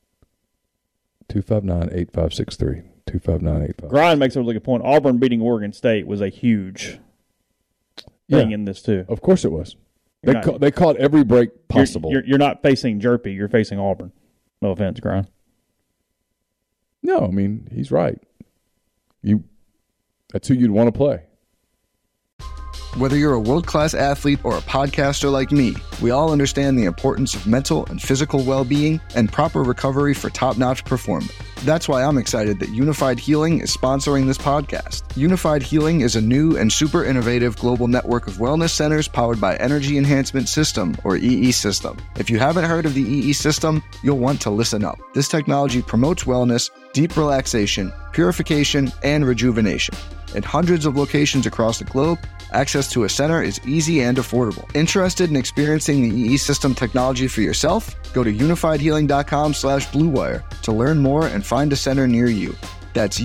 259-8563. 259-8563. Grind makes a really good point. Auburn beating Oregon State was a huge thing in this too. Of course, it was. They caught every break possible. You're not facing Jerpy. You're facing Auburn. No offense, Grind. No, I mean, he's right. That's who you'd want to play. Whether you're a world-class athlete or a podcaster like me, we all understand the importance of mental and physical well-being and proper recovery for top-notch performance. That's why I'm excited that Unified Healing is sponsoring this podcast. Unified Healing is a new and super innovative global network of wellness centers powered by Energy Enhancement System, or EE System. If you haven't heard of the EE System, you'll want to listen up. This technology promotes wellness, deep relaxation, purification, and rejuvenation. At hundreds of locations across the globe, access to a center is easy and affordable. Interested in experiencing the EE System technology for yourself? Go to unifiedhealing.com/bluewire to learn more and find a center near you. That's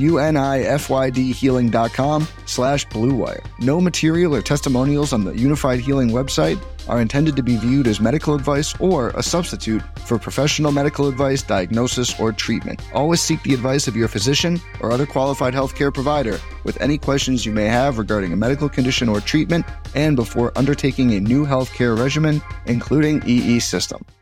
unifydhealing.com/bluewire. No material or testimonials on the Unified Healing website are intended to be viewed as medical advice or a substitute for professional medical advice, diagnosis, or treatment. Always seek the advice of your physician or other qualified healthcare provider with any questions you may have regarding a medical condition or treatment and before undertaking a new healthcare regimen, including EE System.